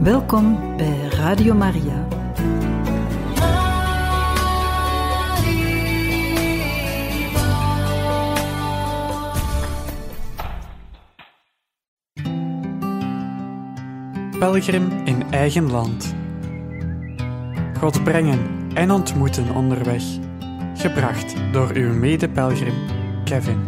Welkom bij Radio Maria. Pelgrim in eigen land. God brengen en ontmoeten onderweg. Gebracht door uw mede-pelgrim Kevin.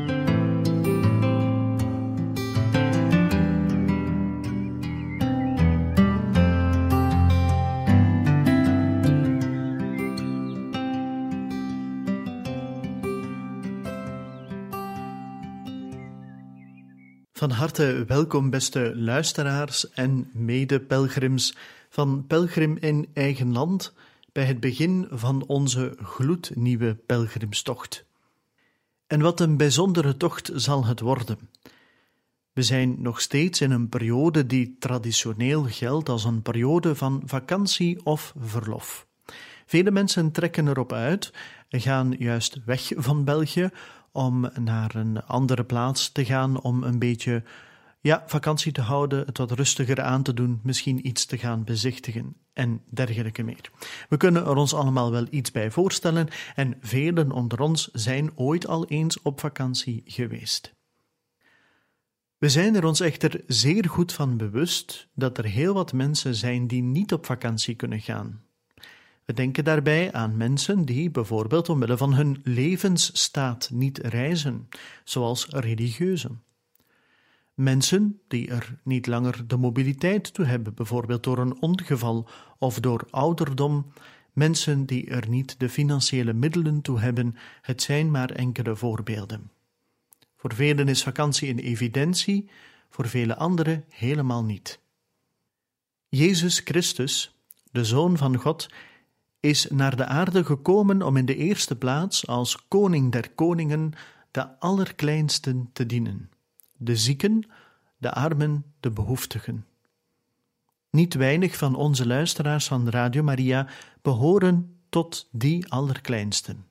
Van harte welkom, beste luisteraars en mede-pelgrims van Pelgrim in eigen land, bij het begin van onze gloednieuwe pelgrimstocht. En wat een bijzondere tocht zal het worden. We zijn nog steeds in een periode die traditioneel geldt als een periode van vakantie of verlof. Vele mensen trekken erop uit en gaan juist weg van België om naar een andere plaats te gaan, om een beetje vakantie te houden, het wat rustiger aan te doen, misschien iets te gaan bezichtigen en dergelijke meer. We kunnen er ons allemaal wel iets bij voorstellen en velen onder ons zijn ooit al eens op vakantie geweest. We zijn er ons echter zeer goed van bewust dat er heel wat mensen zijn die niet op vakantie kunnen gaan. We denken daarbij aan mensen die bijvoorbeeld omwille van hun levensstaat niet reizen, zoals religieuzen. Mensen die er niet langer de mobiliteit toe hebben, bijvoorbeeld door een ongeval of door ouderdom. Mensen die er niet de financiële middelen toe hebben, het zijn maar enkele voorbeelden. Voor velen is vakantie een evidentie, voor vele anderen helemaal niet. Jezus Christus, de Zoon van God, is naar de aarde gekomen om in de eerste plaats als koning der koningen de allerkleinsten te dienen. De zieken, de armen, de behoeftigen. Niet weinig van onze luisteraars van Radio Maria behoren tot die allerkleinsten.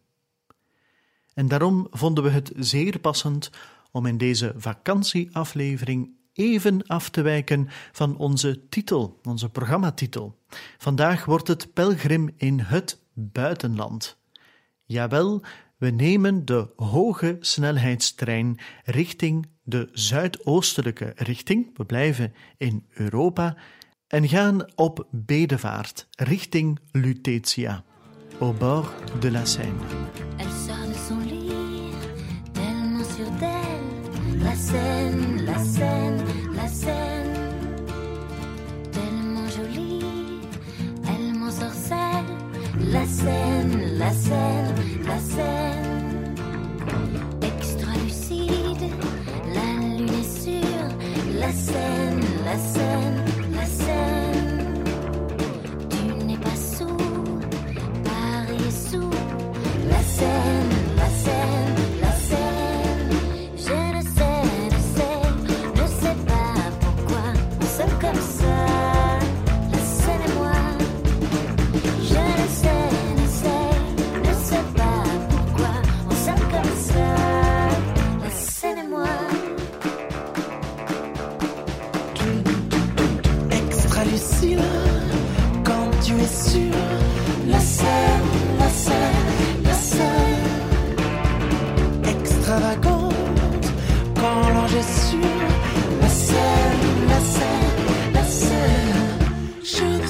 En daarom vonden we het zeer passend om in deze vakantieaflevering even af te wijken van onze titel, onze programmatitel. Vandaag wordt het Pelgrim in het buitenland. Jawel, we nemen de hoge snelheidstrein richting de zuidoostelijke richting. We blijven in Europa en gaan op bedevaart richting Lutetia, au bord de la Seine. Elle sort de son lit, tellement sûre d'elle. La Seine, la Seine, la Seine. Tellement jolie, elle m'ensorcelle. La Seine, la Seine, la Seine. Extra lucide, la lune est sûre. La Seine, la Seine, la Seine. Tu n'es pas sourd, Paris est sourd. La Seine, la Seine, la Seine. Je ne sais pas pourquoi on s'aime comme ça. La Seine et moi. Je ne sais pas pourquoi on s'aime comme ça. La Seine et moi. Extra lucide quand tu es sûr. La Seine, la Seine, la Seine. Extravagante quand l'ange est sûr. La Seine, la Seine, la Seine. Je ne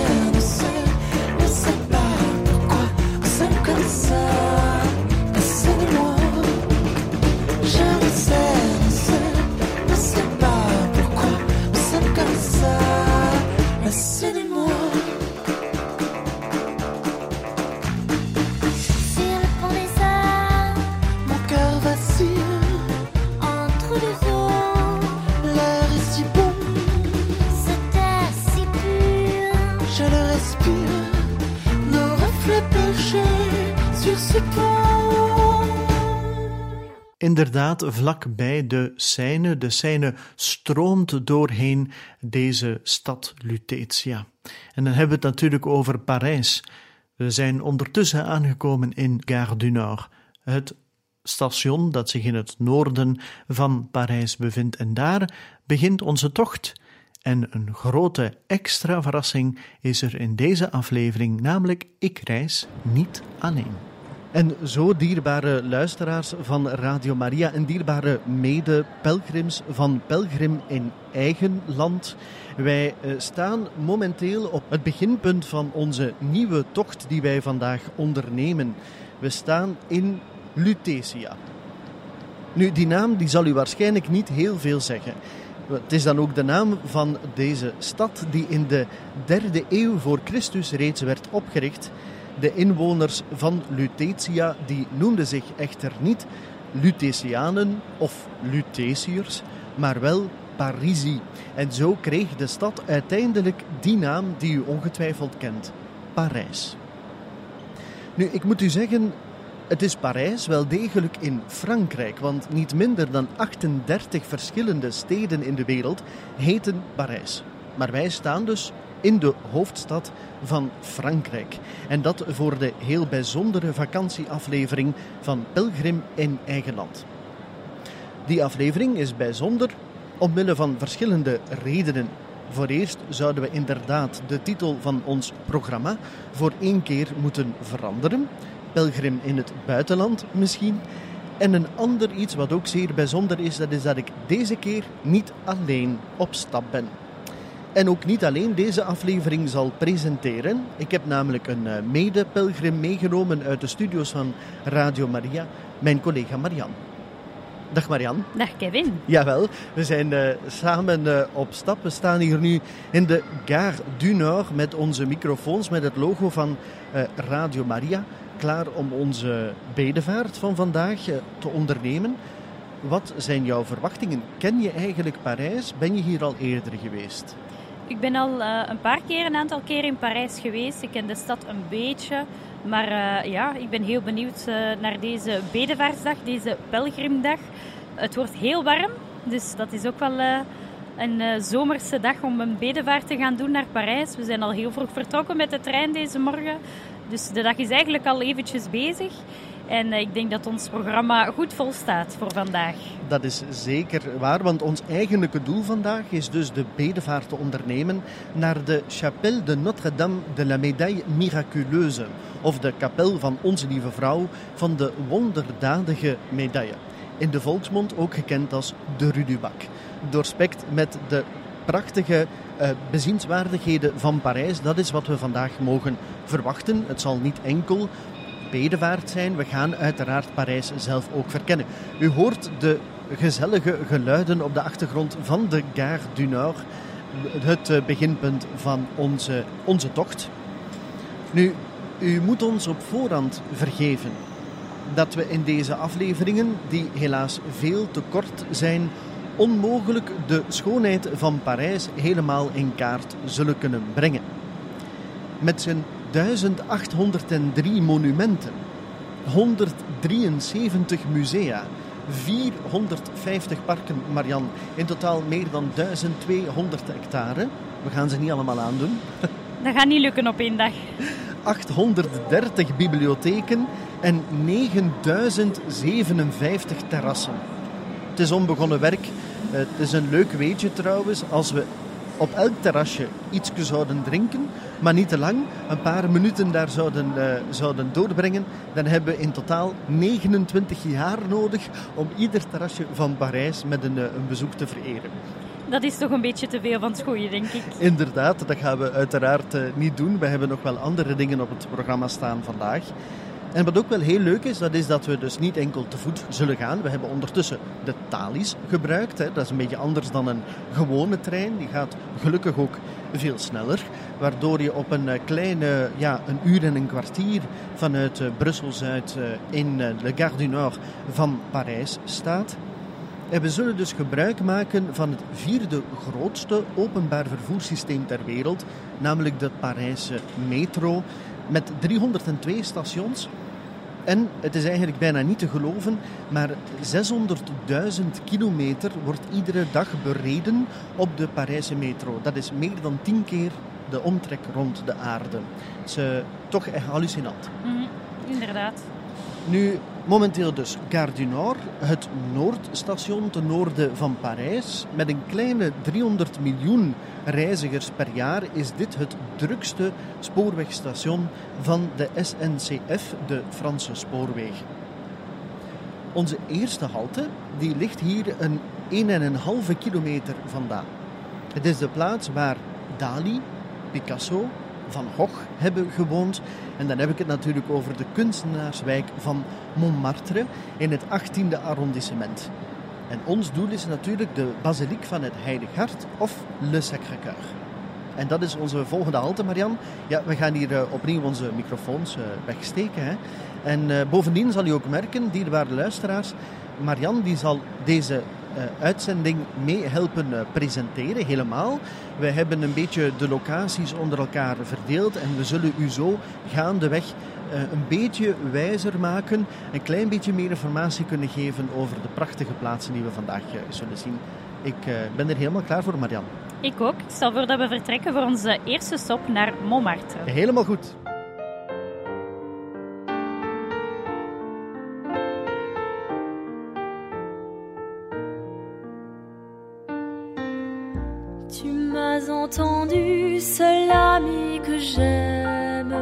sais pas pourquoi on s'aime comme ça. La Seine et moi. Je ne sais pas pourquoi on s'aime comme ça. La Seine et moi. Sur le pont des Arts, Mon cœur vacille, entre deux eaux, l'air est si bon, cet air si pur. je le respire. Nos reflets perchés sur ce pont. Inderdaad, vlakbij de Seine. De Seine stroomt doorheen deze stad Lutetia. En dan hebben we het natuurlijk over Parijs. We zijn ondertussen aangekomen in Gare du Nord, het station dat zich in het noorden van Parijs bevindt. En daar begint onze tocht. En een grote extra verrassing is er in deze aflevering, namelijk ik reis niet alleen. En zo, dierbare luisteraars van Radio Maria en dierbare mede-pelgrims van Pelgrim in Eigen Land. Wij staan momenteel op het beginpunt van onze nieuwe tocht die wij vandaag ondernemen. We staan in Lutetia. Nu, die naam die zal u waarschijnlijk niet heel veel zeggen. Het is dan ook de naam van deze stad die in de 3e eeuw voor Christus reeds werd opgericht. De inwoners van Lutetia die noemden zich echter niet Lutetianen of Lutetiërs, maar wel Parisi. En zo kreeg de stad uiteindelijk die naam die u ongetwijfeld kent, Parijs. Nu, ik moet u zeggen, het is Parijs wel degelijk in Frankrijk, want niet minder dan 38 verschillende steden in de wereld heten Parijs. Maar wij staan dus in de hoofdstad van Frankrijk. En dat voor de heel bijzondere vakantieaflevering van Pelgrim in Eigen Land. Die aflevering is bijzonder omwille van verschillende redenen. Voor eerst zouden we inderdaad de titel van ons programma voor 1 keer moeten veranderen. Pelgrim in het buitenland misschien. En een ander iets wat ook zeer bijzonder is, dat is dat ik deze keer niet alleen op stap ben. En ook niet alleen deze aflevering zal presenteren. Ik heb namelijk een mede-pelgrim meegenomen uit de studio's van Radio Maria, mijn collega Marian. Dag Marian. Dag Kevin. Jawel, we zijn samen op stap. We staan hier nu in de Gare du Nord met onze microfoons, met het logo van Radio Maria. Klaar om onze bedevaart van vandaag te ondernemen. Wat zijn jouw verwachtingen? Ken je eigenlijk Parijs? Ben je hier al eerder geweest? Ik ben al een aantal keer in Parijs geweest. Ik ken de stad een beetje. Maar ik ben heel benieuwd naar deze bedevaartsdag, deze pelgrimdag. Het wordt heel warm, dus dat is ook wel een zomerse dag om een bedevaart te gaan doen naar Parijs. We zijn al heel vroeg vertrokken met de trein deze morgen. Dus de dag is eigenlijk al eventjes bezig. En ik denk dat ons programma goed volstaat voor vandaag. Dat is zeker waar, want ons eigenlijke doel vandaag is dus de bedevaart te ondernemen naar de Chapelle de Notre-Dame de la Médaille Miraculeuse, of de kapel van Onze Lieve Vrouw van de wonderdadige medaille. In de volksmond ook gekend als de Rue du Bac. Doorspekt met de prachtige bezienswaardigheden van Parijs. Dat is wat we vandaag mogen verwachten. Het zal niet enkel bedevaart zijn. We gaan uiteraard Parijs zelf ook verkennen. U hoort de gezellige geluiden op de achtergrond van de Gare du Nord. Het beginpunt van onze tocht. Nu, u moet ons op voorhand vergeven dat we in deze afleveringen, die helaas veel te kort zijn, onmogelijk de schoonheid van Parijs helemaal in kaart zullen kunnen brengen. Met zijn 1803 monumenten, 173 musea, 450 parken, Marian, in totaal meer dan 1200 hectare. We gaan ze niet allemaal aandoen. Dat gaat niet lukken op 1 dag. 830 bibliotheken en 9057 terrassen. Het is onbegonnen werk. Het is een leuk weetje trouwens, als we op elk terrasje iets zouden drinken, maar niet te lang, een paar minuten daar zouden doorbrengen, dan hebben we in totaal 29 jaar nodig om ieder terrasje van Parijs met een bezoek te vereren. Dat is toch een beetje te veel van het goeie, denk ik. Inderdaad, dat gaan we uiteraard niet doen. We hebben nog wel andere dingen op het programma staan vandaag. En wat ook wel heel leuk is, dat is dat we dus niet enkel te voet zullen gaan. We hebben ondertussen de Thalys gebruikt. Dat is een beetje anders dan een gewone trein. Die gaat gelukkig ook veel sneller. Waardoor je op een kleine, een uur en een kwartier vanuit Brussel-Zuid in de Gare du Nord van Parijs staat. En we zullen dus gebruik maken van het 4e grootste openbaar vervoerssysteem ter wereld, namelijk de Parijse metro, met 302 stations. En het is eigenlijk bijna niet te geloven, maar 600.000 kilometer wordt iedere dag bereden op de Parijse metro. Dat is meer dan 10 keer de omtrek rond de aarde. Het is toch echt hallucinant. Inderdaad. Nu, momenteel dus Gare du Nord, het Noordstation ten noorden van Parijs. Met een kleine 300 miljoen reizigers per jaar is dit het drukste spoorwegstation van de SNCF, de Franse spoorwegen. Onze eerste halte die ligt hier een 1,5 kilometer vandaan. Het is de plaats waar Dali, Picasso, Van Gogh hebben gewoond. En dan heb ik het natuurlijk over de kunstenaarswijk van Montmartre in het 18e arrondissement. En ons doel is natuurlijk de basiliek van het Heilig Hart of Le Sacré-Cœur. En dat is onze volgende halte, Marianne. Ja, we gaan hier opnieuw onze microfoons wegsteken. Hè. En bovendien zal u ook merken, dierbare luisteraars, Marianne die zal deze uitzending mee helpen presenteren, helemaal. Wij hebben een beetje de locaties onder elkaar verdeeld en we zullen u zo gaandeweg een beetje wijzer maken, een klein beetje meer informatie kunnen geven over de prachtige plaatsen die we vandaag zullen zien. Ik ben er helemaal klaar voor, Marianne. Ik ook. Ik stel voor dat we vertrekken voor onze eerste stop naar Montmartre. Helemaal goed. Tu m'as entendu, seul ami que j'aime,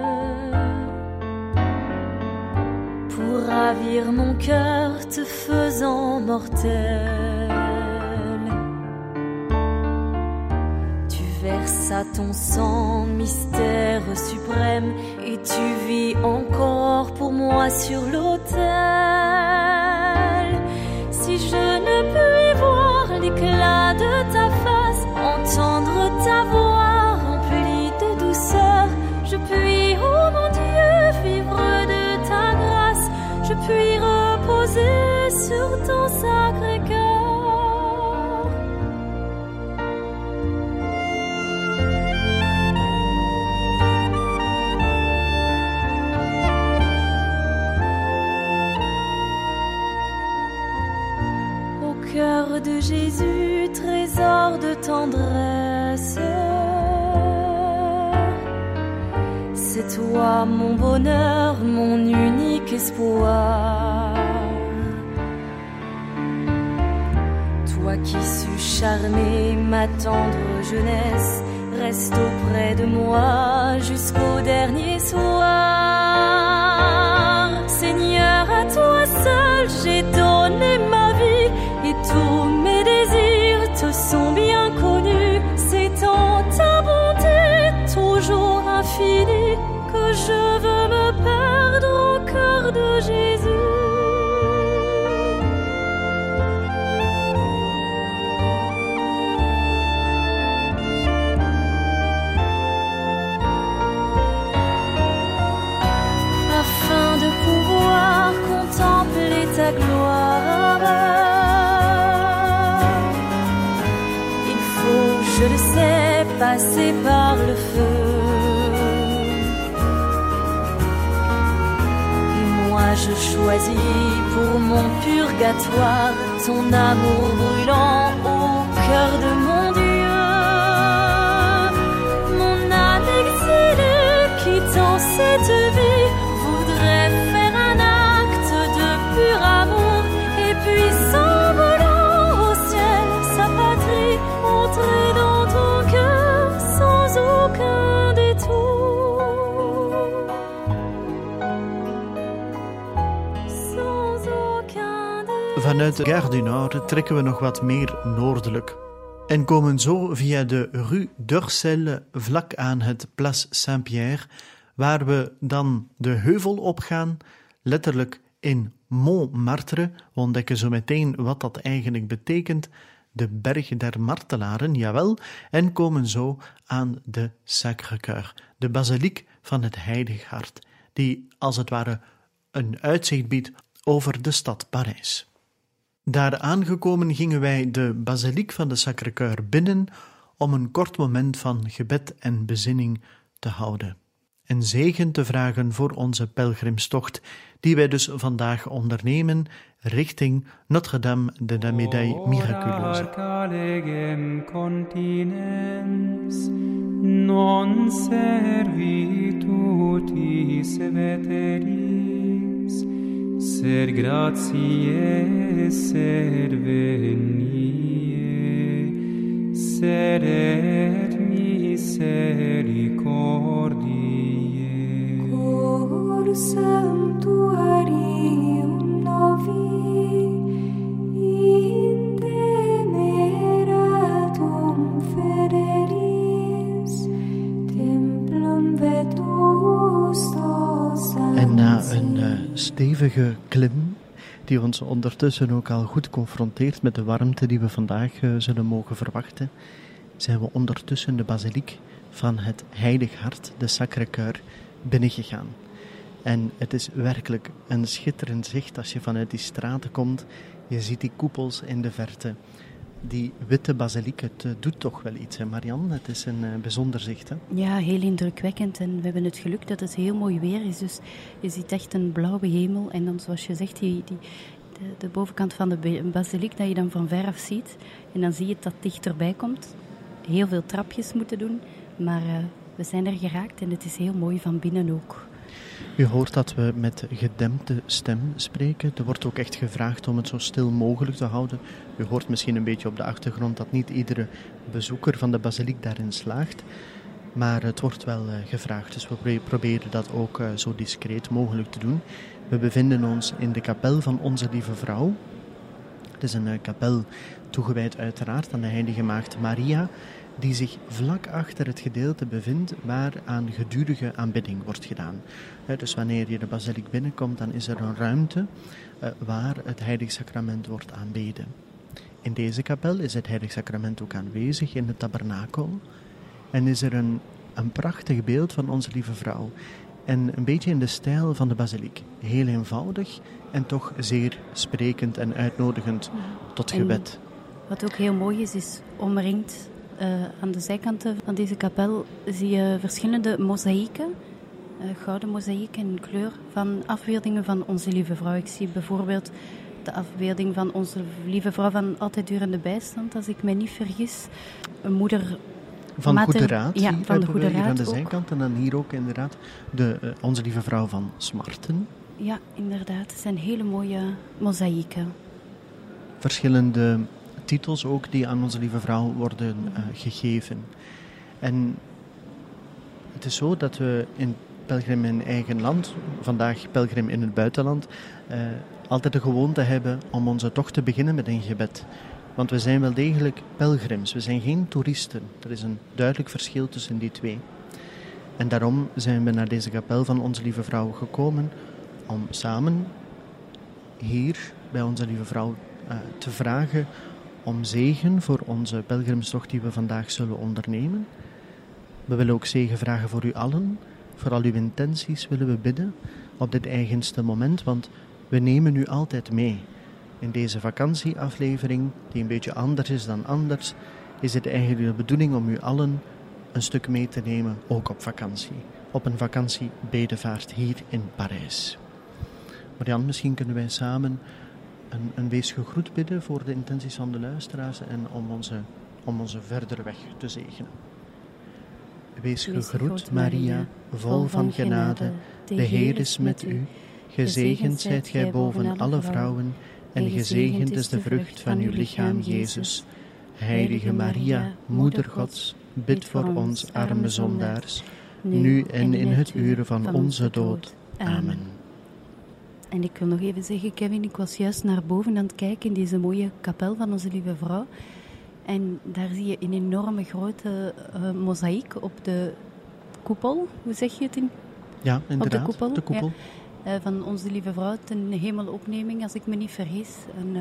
pour ravir mon cœur te faisant mortel. Tu versas ton sang, mystère suprême, et tu vis encore pour moi sur l'autel. Si je ne puis voir l'éclat de ta face, entendre ta voix remplie de douceur, je puis, oh mon Dieu, vivre de ta grâce, je puis reposer sur ton sacré cœur. Au cœur de Jésus, trésor de tendresse, c'est toi mon bonheur, mon unique espoir. Toi qui sus charmer ma tendre jeunesse, reste auprès de moi jusqu'au dernier soir. Seigneur, à toi seul j'ai donné ma vie, et tous mes désirs te sont bien connus. C'est en ta bonté toujours infinie que je veux me perdre au cœur de Jésus. Afin de pouvoir contempler ta gloire, il faut, je le sais, passer par le feu. Moi je choisis pour mon purgatoire ton amour brûlant au cœur de mon Dieu. Mon âme exilée quittant cette vie voudrait faire un acte de pur amour, et puis s'envolant au ciel sa patrie, entrer dans ton cœur sans aucun détour. Sans aucun détour. Vanuit de Gare du Nord trekken we nog wat meer noordelijk en komen zo via de Rue d'Ursel vlak aan het Place Saint-Pierre, waar we dan de heuvel opgaan, letterlijk in Montmartre. We ontdekken zo meteen wat dat eigenlijk betekent, de berg der martelaren, jawel, en komen zo aan de Sacré-Cœur, de basiliek van het Heilig Hart, die als het ware een uitzicht biedt over de stad Parijs. Daar aangekomen gingen wij de basiliek van de Sacré-Cœur binnen om een kort moment van gebed en bezinning te houden en zegen te vragen voor onze pelgrimstocht, die wij dus vandaag ondernemen richting Notre-Dame de la Médaille Miraculeuse. Non servitutis veteris ser gratiae, ser veniae, ser et misericordiae. Cor sanctuarium novi, in temeratum federis, templum vetustos. En na een stevige klim, die ons ondertussen ook al goed confronteert met de warmte die we vandaag zullen mogen verwachten, zijn we ondertussen de basiliek van het Heilig Hart, de Sacré-Cœur, binnengegaan. En het is werkelijk een schitterend zicht als je vanuit die straten komt. Je ziet die koepels in de verte. Die witte basiliek, het doet toch wel iets, hè Marianne? Het is een bijzonder zicht, hè? Ja, heel indrukwekkend. En we hebben het geluk dat het heel mooi weer is. Dus je ziet echt een blauwe hemel. En dan, zoals je zegt, de bovenkant van de basiliek, dat je dan van ver af ziet. En dan zie je dat het dichterbij komt. Heel veel trapjes moeten doen. Maar we zijn er geraakt en het is heel mooi van binnen ook. U hoort dat we met gedempte stem spreken. Er wordt ook echt gevraagd om het zo stil mogelijk te houden. U hoort misschien een beetje op de achtergrond dat niet iedere bezoeker van de basiliek daarin slaagt. Maar het wordt wel gevraagd, dus we proberen dat ook zo discreet mogelijk te doen. We bevinden ons in de kapel van Onze Lieve Vrouw. Het is een kapel toegewijd uiteraard aan de Heilige Maagd Maria, die zich vlak achter het gedeelte bevindt waar aan gedurige aanbidding wordt gedaan. Dus wanneer je de basiliek binnenkomt, dan is er een ruimte waar het Heilig Sacrament wordt aanbeden. In deze kapel is het Heilig Sacrament ook aanwezig in de tabernakel. En is er een prachtig beeld van Onze Lieve Vrouw. En een beetje in de stijl van de basiliek. Heel eenvoudig en toch zeer sprekend en uitnodigend tot gebed. Wat ook heel mooi is omringd aan de zijkanten van deze kapel zie je verschillende mozaïeken. Gouden mozaïeken in kleur van afbeeldingen van Onze Lieve Vrouw. Ik zie bijvoorbeeld de afbeelding van Onze Lieve Vrouw van Altijd Durende Bijstand, als ik mij niet vergis. Een moeder van Goede Raad, ja, van de Goede Raad aan de zijkant. En dan hier ook inderdaad Onze Lieve Vrouw van Smarten. Ja, inderdaad. Het zijn hele mooie mozaïeken. Verschillende titels ook die aan Onze Lieve Vrouw worden gegeven. En het is zo dat we in Pelgrim in eigen land, vandaag Pelgrim in het buitenland, altijd de gewoonte hebben om onze tocht te beginnen met een gebed. Want we zijn wel degelijk pelgrims, we zijn geen toeristen. Er is een duidelijk verschil tussen die twee. En daarom zijn we naar deze kapel van Onze Lieve Vrouw gekomen om samen hier bij Onze Lieve Vrouw te vragen om zegen voor onze pelgrimstocht die we vandaag zullen ondernemen. We willen ook zegen vragen voor u allen. Voor al uw intenties willen we bidden op dit eigenste moment, want we nemen u altijd mee. In deze vakantieaflevering, die een beetje anders is dan anders, is het eigenlijk de bedoeling om u allen een stuk mee te nemen, ook op vakantie. Op een vakantiebedevaart hier in Parijs. Marianne, misschien kunnen wij samen een wees gegroet bidden voor de intenties van de luisteraars en om onze verdere weg te zegenen. Wees gegroet, Maria, vol van genade, de Heer is met u. Gezegend zijt gij boven alle vrouwen, en gezegend is de vrucht van uw lichaam, Jezus. Heilige Maria, Moeder Gods, bid voor ons arme zondaars, nu en in het uur van onze dood. Amen. En ik wil nog even zeggen, Kevin, ik was juist naar boven aan het kijken in deze mooie kapel van Onze Lieve Vrouw. En daar zie je een enorme grote mozaïek op de koepel. Hoe zeg je het? Ja, inderdaad, op de koepel. Ja. Van Onze Lieve Vrouw, ten hemelopneming, als ik me niet vergis. Een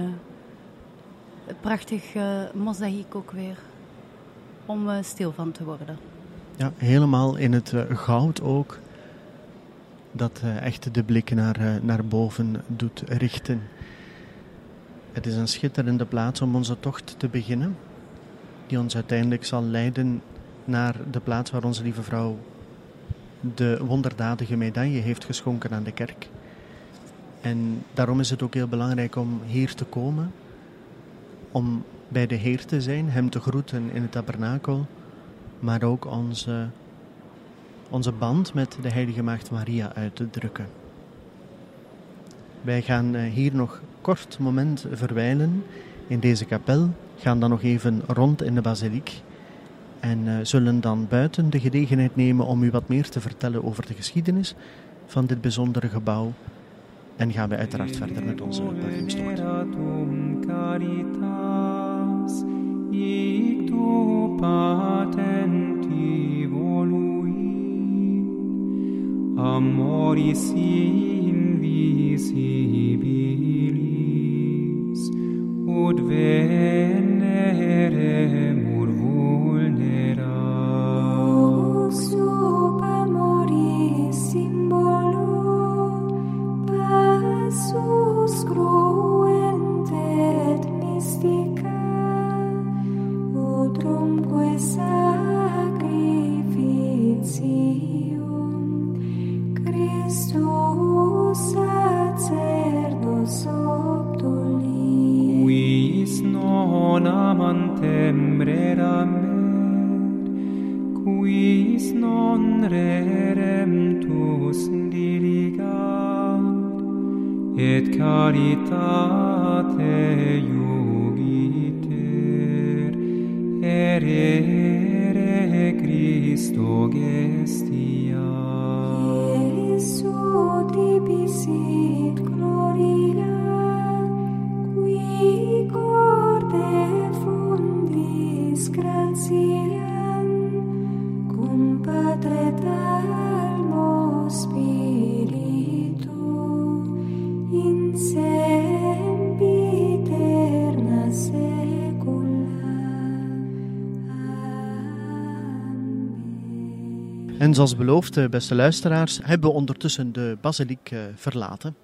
prachtig mozaïek ook weer, om stil van te worden. Ja, helemaal in het goud ook, dat echt de blik naar boven doet richten. Het is een schitterende plaats om onze tocht te beginnen, die ons uiteindelijk zal leiden naar de plaats waar Onze Lieve Vrouw de wonderdadige medaille heeft geschonken aan de kerk. En daarom is het ook heel belangrijk om hier te komen, om bij de Heer te zijn, hem te groeten in het tabernakel, maar ook onze band met de Heilige Maagd Maria uit te drukken. Wij gaan hier nog kort moment verwijlen in deze kapel, gaan dan nog even rond in de basiliek en zullen dan buiten de gelegenheid nemen om u wat meer te vertellen over de geschiedenis van dit bijzondere gebouw. En gaan we uiteraard verder met onze pelgrimstocht. Amoris invisibilis, ut veneremur vulnera. Sub amoris symbolo, passus cruent et mystica, utrumque sacrificium, Christus sacerdos obtulis. Quis non amantem reramer, quis non reremtus diligat, et caritate iugiter, erere Christo gestia. Iesu tibisit gloria, qui corde fundis gratiam, cum Patre et Almo Spiritu, in sempiterna saecula. Amen. En zoals beloofd, beste luisteraars, hebben we ondertussen de basiliek verlaten.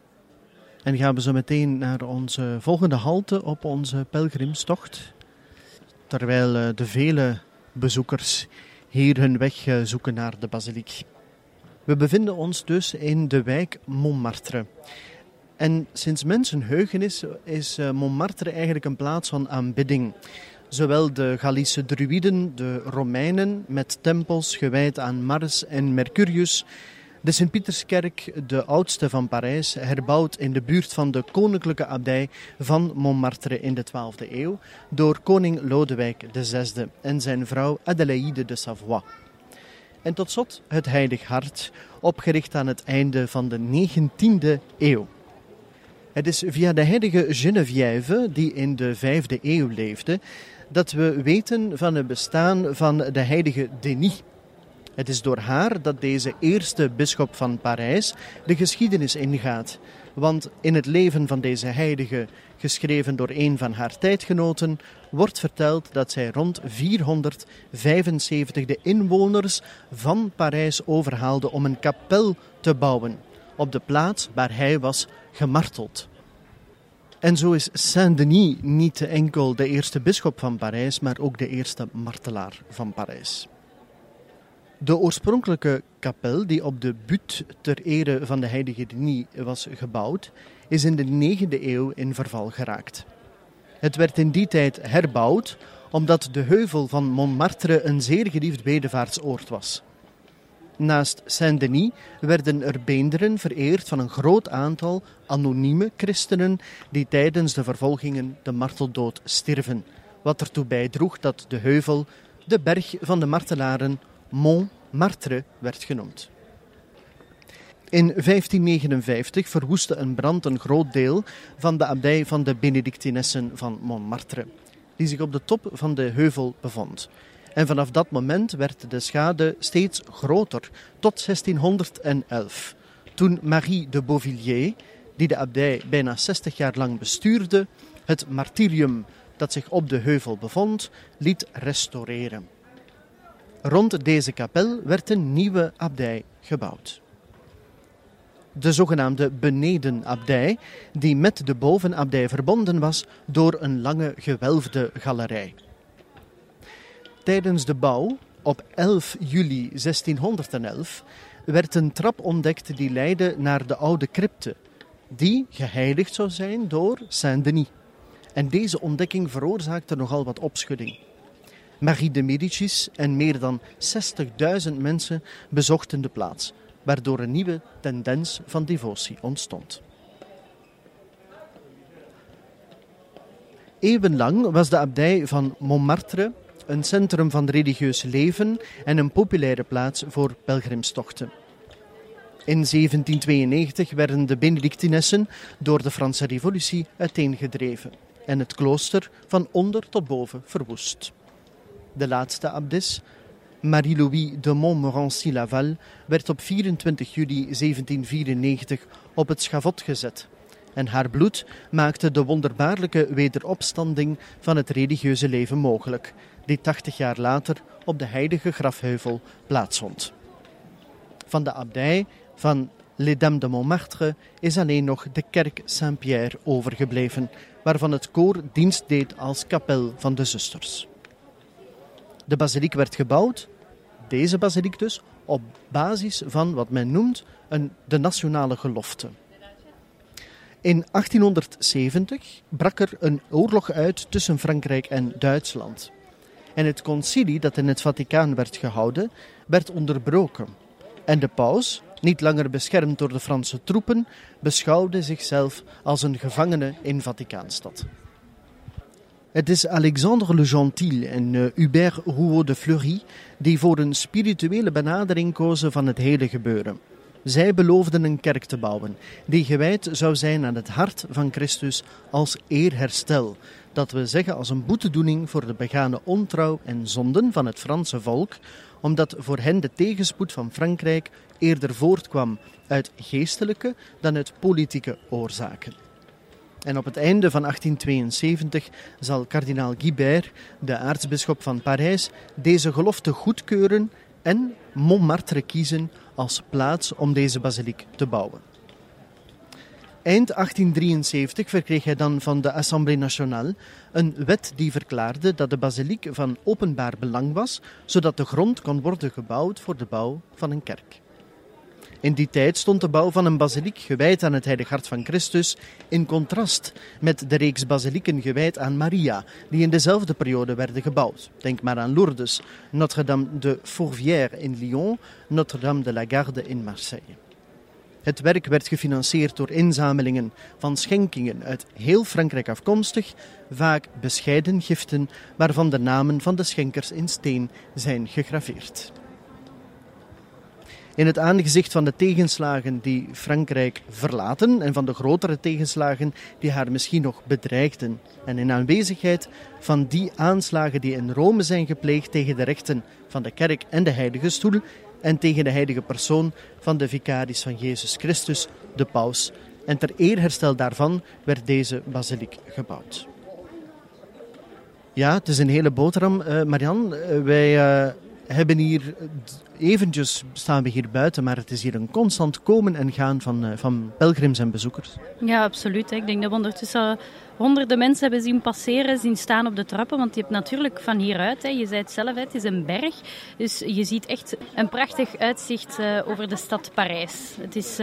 En gaan we zo meteen naar onze volgende halte op onze pelgrimstocht. Terwijl de vele bezoekers hier hun weg zoeken naar de basiliek. We bevinden ons dus in de wijk Montmartre. En sinds mensenheugenis is Montmartre eigenlijk een plaats van aanbidding. Zowel de Gallische druïden, de Romeinen, met tempels gewijd aan Mars en Mercurius. De Sint-Pieterskerk, de oudste van Parijs, herbouwd in de buurt van de koninklijke abdij van Montmartre in de 12e eeuw door koning Lodewijk VI en zijn vrouw Adélaïde de Savoie. En tot slot het Heilig Hart, opgericht aan het einde van de 19e eeuw. Het is via de heilige Geneviève, die in de 5e eeuw leefde, dat we weten van het bestaan van de heilige Denis. Het is door haar dat deze eerste bisschop van Parijs de geschiedenis ingaat. Want in het leven van deze heilige, geschreven door een van haar tijdgenoten, wordt verteld dat zij rond 475 de inwoners van Parijs overhaalde om een kapel te bouwen op de plaats waar hij was gemarteld. En zo is Saint-Denis niet enkel de eerste bisschop van Parijs, maar ook de eerste martelaar van Parijs. De oorspronkelijke kapel, die op de Butte ter ere van de heilige Denis was gebouwd, is in de 9e eeuw in verval geraakt. Het werd in die tijd herbouwd, omdat de heuvel van Montmartre een zeer geliefd bedevaartsoord was. Naast Saint-Denis werden er beenderen vereerd van een groot aantal anonieme christenen die tijdens de vervolgingen de marteldood stierven, wat ertoe bijdroeg dat de heuvel de berg van de martelaren Montmartre werd genoemd. In 1559 verwoestte een brand een groot deel van de abdij van de Benedictinessen van Montmartre, die zich op de top van de heuvel bevond. En vanaf dat moment werd de schade steeds groter, tot 1611. Toen Marie de Beauvilliers, die de abdij bijna 60 jaar lang bestuurde, het martyrium dat zich op de heuvel bevond, liet restaureren. Rond deze kapel werd een nieuwe abdij gebouwd. De zogenaamde benedenabdij, die met de bovenabdij verbonden was door een lange gewelfde galerij. Tijdens de bouw, op 11 juli 1611, werd een trap ontdekt die leidde naar de oude crypte, die geheiligd zou zijn door Saint-Denis. En deze ontdekking veroorzaakte nogal wat opschudding. Marie de Medicis en meer dan 60.000 mensen bezochten de plaats, waardoor een nieuwe tendens van devotie ontstond. Eeuwenlang was de abdij van Montmartre een centrum van religieus leven en een populaire plaats voor pelgrimstochten. In 1792 werden de Benedictinessen door de Franse Revolutie uiteengedreven en het klooster van onder tot boven verwoest. De laatste abdis, Marie-Louise de Montmorency-Laval, werd op 24 juli 1794 op het schavot gezet. En haar bloed maakte de wonderbaarlijke wederopstanding van het religieuze leven mogelijk, die 80 jaar later op de heilige grafheuvel plaatsvond. Van de abdij van Les Dames de Montmartre is alleen nog de kerk Saint-Pierre overgebleven, waarvan het koor dienst deed als kapel van de zusters. De basiliek werd gebouwd, deze basiliek dus, op basis van wat men noemt de nationale gelofte. In 1870 brak er een oorlog uit tussen Frankrijk en Duitsland. En het concilie dat in het Vaticaan werd gehouden, werd onderbroken. En de paus, niet langer beschermd door de Franse troepen, beschouwde zichzelf als een gevangene in Vaticaanstad. Het is Alexandre le Gentil en Hubert Rouault de Fleury die voor een spirituele benadering kozen van het hele gebeuren. Zij beloofden een kerk te bouwen die gewijd zou zijn aan het hart van Christus als eerherstel. Dat we zeggen als een boetedoening voor de begane ontrouw en zonden van het Franse volk, omdat voor hen de tegenspoed van Frankrijk eerder voortkwam uit geestelijke dan uit politieke oorzaken. En op het einde van 1872 zal kardinaal Guibert, de aartsbisschop van Parijs, deze gelofte goedkeuren en Montmartre kiezen als plaats om deze basiliek te bouwen. Eind 1873 verkreeg hij dan van de Assemblée Nationale een wet die verklaarde dat de basiliek van openbaar belang was, zodat de grond kon worden gebouwd voor de bouw van een kerk. In die tijd stond de bouw van een basiliek gewijd aan het Heilig Hart van Christus in contrast met de reeks basilieken gewijd aan Maria, die in dezelfde periode werden gebouwd. Denk maar aan Lourdes, Notre-Dame de Fourvière in Lyon, Notre-Dame de la Garde in Marseille. Het werk werd gefinancierd door inzamelingen van schenkingen uit heel Frankrijk afkomstig, vaak bescheiden giften waarvan de namen van de schenkers in steen zijn gegraveerd. In het aangezicht van de tegenslagen die Frankrijk verlaten en van de grotere tegenslagen die haar misschien nog bedreigden, en in aanwezigheid van die aanslagen die in Rome zijn gepleegd tegen de rechten van de kerk en de heilige stoel en tegen de heilige persoon van de vicaris van Jezus Christus, de paus, en ter eerherstel daarvan werd deze basiliek gebouwd. Ja, het is een hele boterham, Marian. Wij hebben hier eventjes staan we hier buiten, maar het is hier een constant komen en gaan van pelgrims en bezoekers. Ja, absoluut. Ik denk dat we ondertussen honderden mensen hebben zien passeren, zien staan op de trappen, want je hebt natuurlijk van hieruit, je zei het zelf, het is een berg, dus je ziet echt een prachtig uitzicht over de stad Parijs. Het is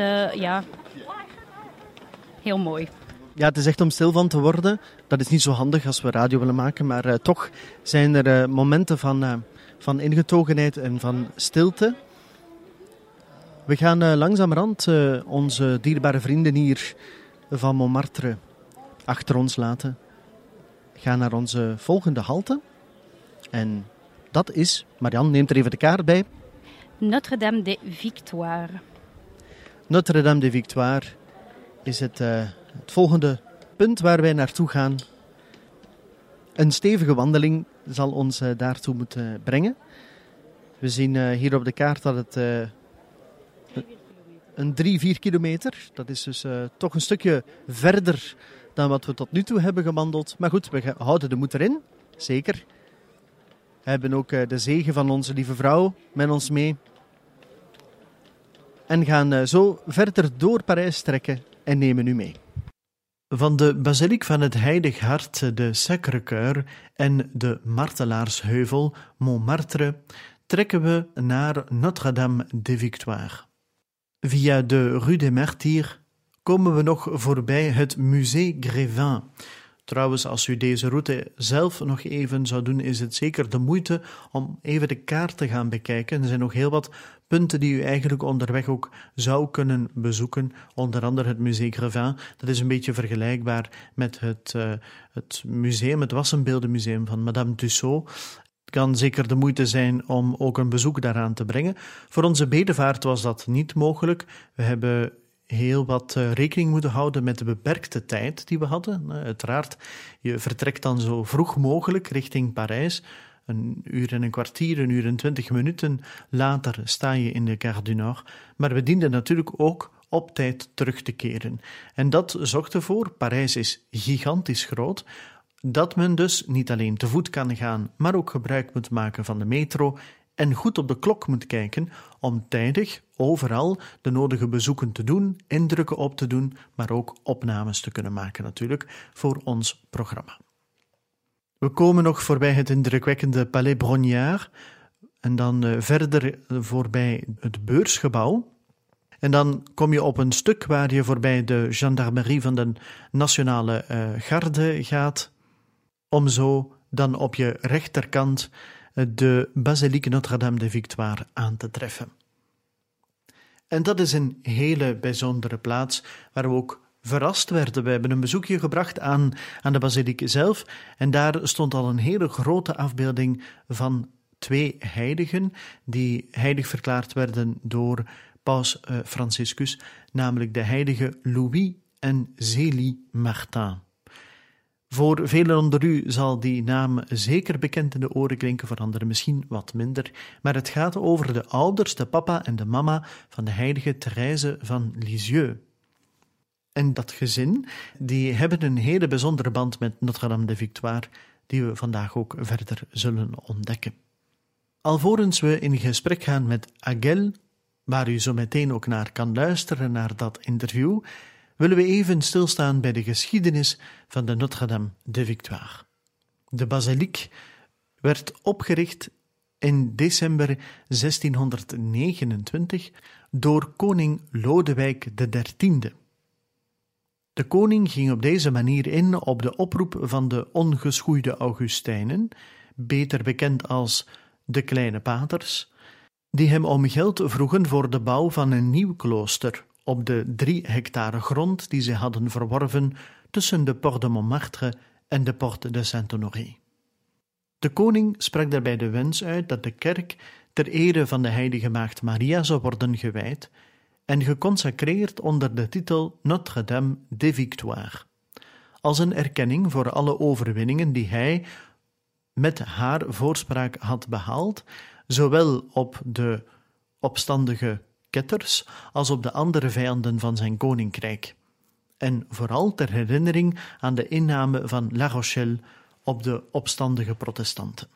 heel mooi. Ja, het is echt om stil van te worden. Dat is niet zo handig als we radio willen maken, maar toch zijn er momenten van ingetogenheid en van stilte. We gaan langzamerhand onze dierbare vrienden hier van Montmartre achter ons laten. We gaan naar onze volgende halte. En dat is, Marianne neemt er even de kaart bij. Notre-Dame de Victoire. Notre-Dame de Victoire is het volgende punt waar wij naartoe gaan. Een stevige wandeling zal ons daartoe moeten brengen. We zien hier op de kaart dat het een 3-4 kilometer. Dat is dus toch een stukje verder dan wat we tot nu toe hebben gewandeld. Maar goed, we houden de moed erin. Zeker. We hebben ook de zegen van onze lieve vrouw met ons mee. En gaan zo verder door Parijs trekken en nemen u mee. Van de basiliek van het Heilig Hart, de Sacré-Cœur en de Martelaarsheuvel, Montmartre, trekken we naar Notre-Dame de Victoire. Via de Rue des Martyrs komen we nog voorbij het Musée Grévin, Trouwens, als u deze route zelf nog even zou doen, is het zeker de moeite om even de kaart te gaan bekijken. Er zijn nog heel wat punten die u eigenlijk onderweg ook zou kunnen bezoeken. Onder andere het Musée Grévin. Dat is een beetje vergelijkbaar met het museum, het wassenbeeldenmuseum van Madame Tussaud. Het kan zeker de moeite zijn om ook een bezoek daaraan te brengen. Voor onze bedevaart was dat niet mogelijk. We hebben heel wat rekening moeten houden met de beperkte tijd die we hadden. Uiteraard, je vertrekt dan zo vroeg mogelijk richting Parijs. 1 uur en een kwartier, 1 uur en 20 minuten later sta je in de Gare du Nord. Maar we dienden natuurlijk ook op tijd terug te keren. En dat zorgt ervoor, Parijs is gigantisch groot, dat men dus niet alleen te voet kan gaan, maar ook gebruik moet maken van de metro en goed op de klok moet kijken om tijdig overal de nodige bezoeken te doen, indrukken op te doen, maar ook opnames te kunnen maken natuurlijk voor ons programma. We komen nog voorbij het indrukwekkende Palais Brongniart en dan verder voorbij het beursgebouw. En dan kom je op een stuk waar je voorbij de gendarmerie van de Nationale Garde gaat, om zo dan op je rechterkant de Basilique Notre-Dame de Victoire aan te treffen. En dat is een hele bijzondere plaats waar we ook verrast werden. We hebben een bezoekje gebracht aan de basiliek zelf en daar stond al een hele grote afbeelding van 2 heiligen die heilig verklaard werden door paus Franciscus, namelijk de heilige Louis en Zélie Martin. Voor velen onder u zal die naam zeker bekend in de oren klinken, voor anderen misschien wat minder, maar het gaat over de ouders, de papa en de mama van de heilige Thérèse van Lisieux. En dat gezin, die hebben een hele bijzondere band met Notre-Dame de Victoire, die we vandaag ook verder zullen ontdekken. Alvorens we in gesprek gaan met Aguel, waar u zo meteen ook naar kan luisteren, naar dat interview, willen we even stilstaan bij de geschiedenis van de Notre-Dame de Victoire. De basiliek werd opgericht in december 1629 door koning Lodewijk XIII. De koning ging op deze manier in op de oproep van de ongeschoeide Augustijnen, beter bekend als de Kleine Paters, die hem om geld vroegen voor de bouw van een nieuw klooster op de 3 hectare grond die ze hadden verworven tussen de Porte de Montmartre en de Porte de Saint-Honoré. De koning sprak daarbij de wens uit dat de kerk ter ere van de heilige maagd Maria zou worden gewijd en geconsacreerd onder de titel Notre-Dame de Victoire, als een erkenning voor alle overwinningen die hij met haar voorspraak had behaald, zowel op de opstandige ketters als op de andere vijanden van zijn koninkrijk. En vooral ter herinnering aan de inname van La Rochelle op de opstandige protestanten.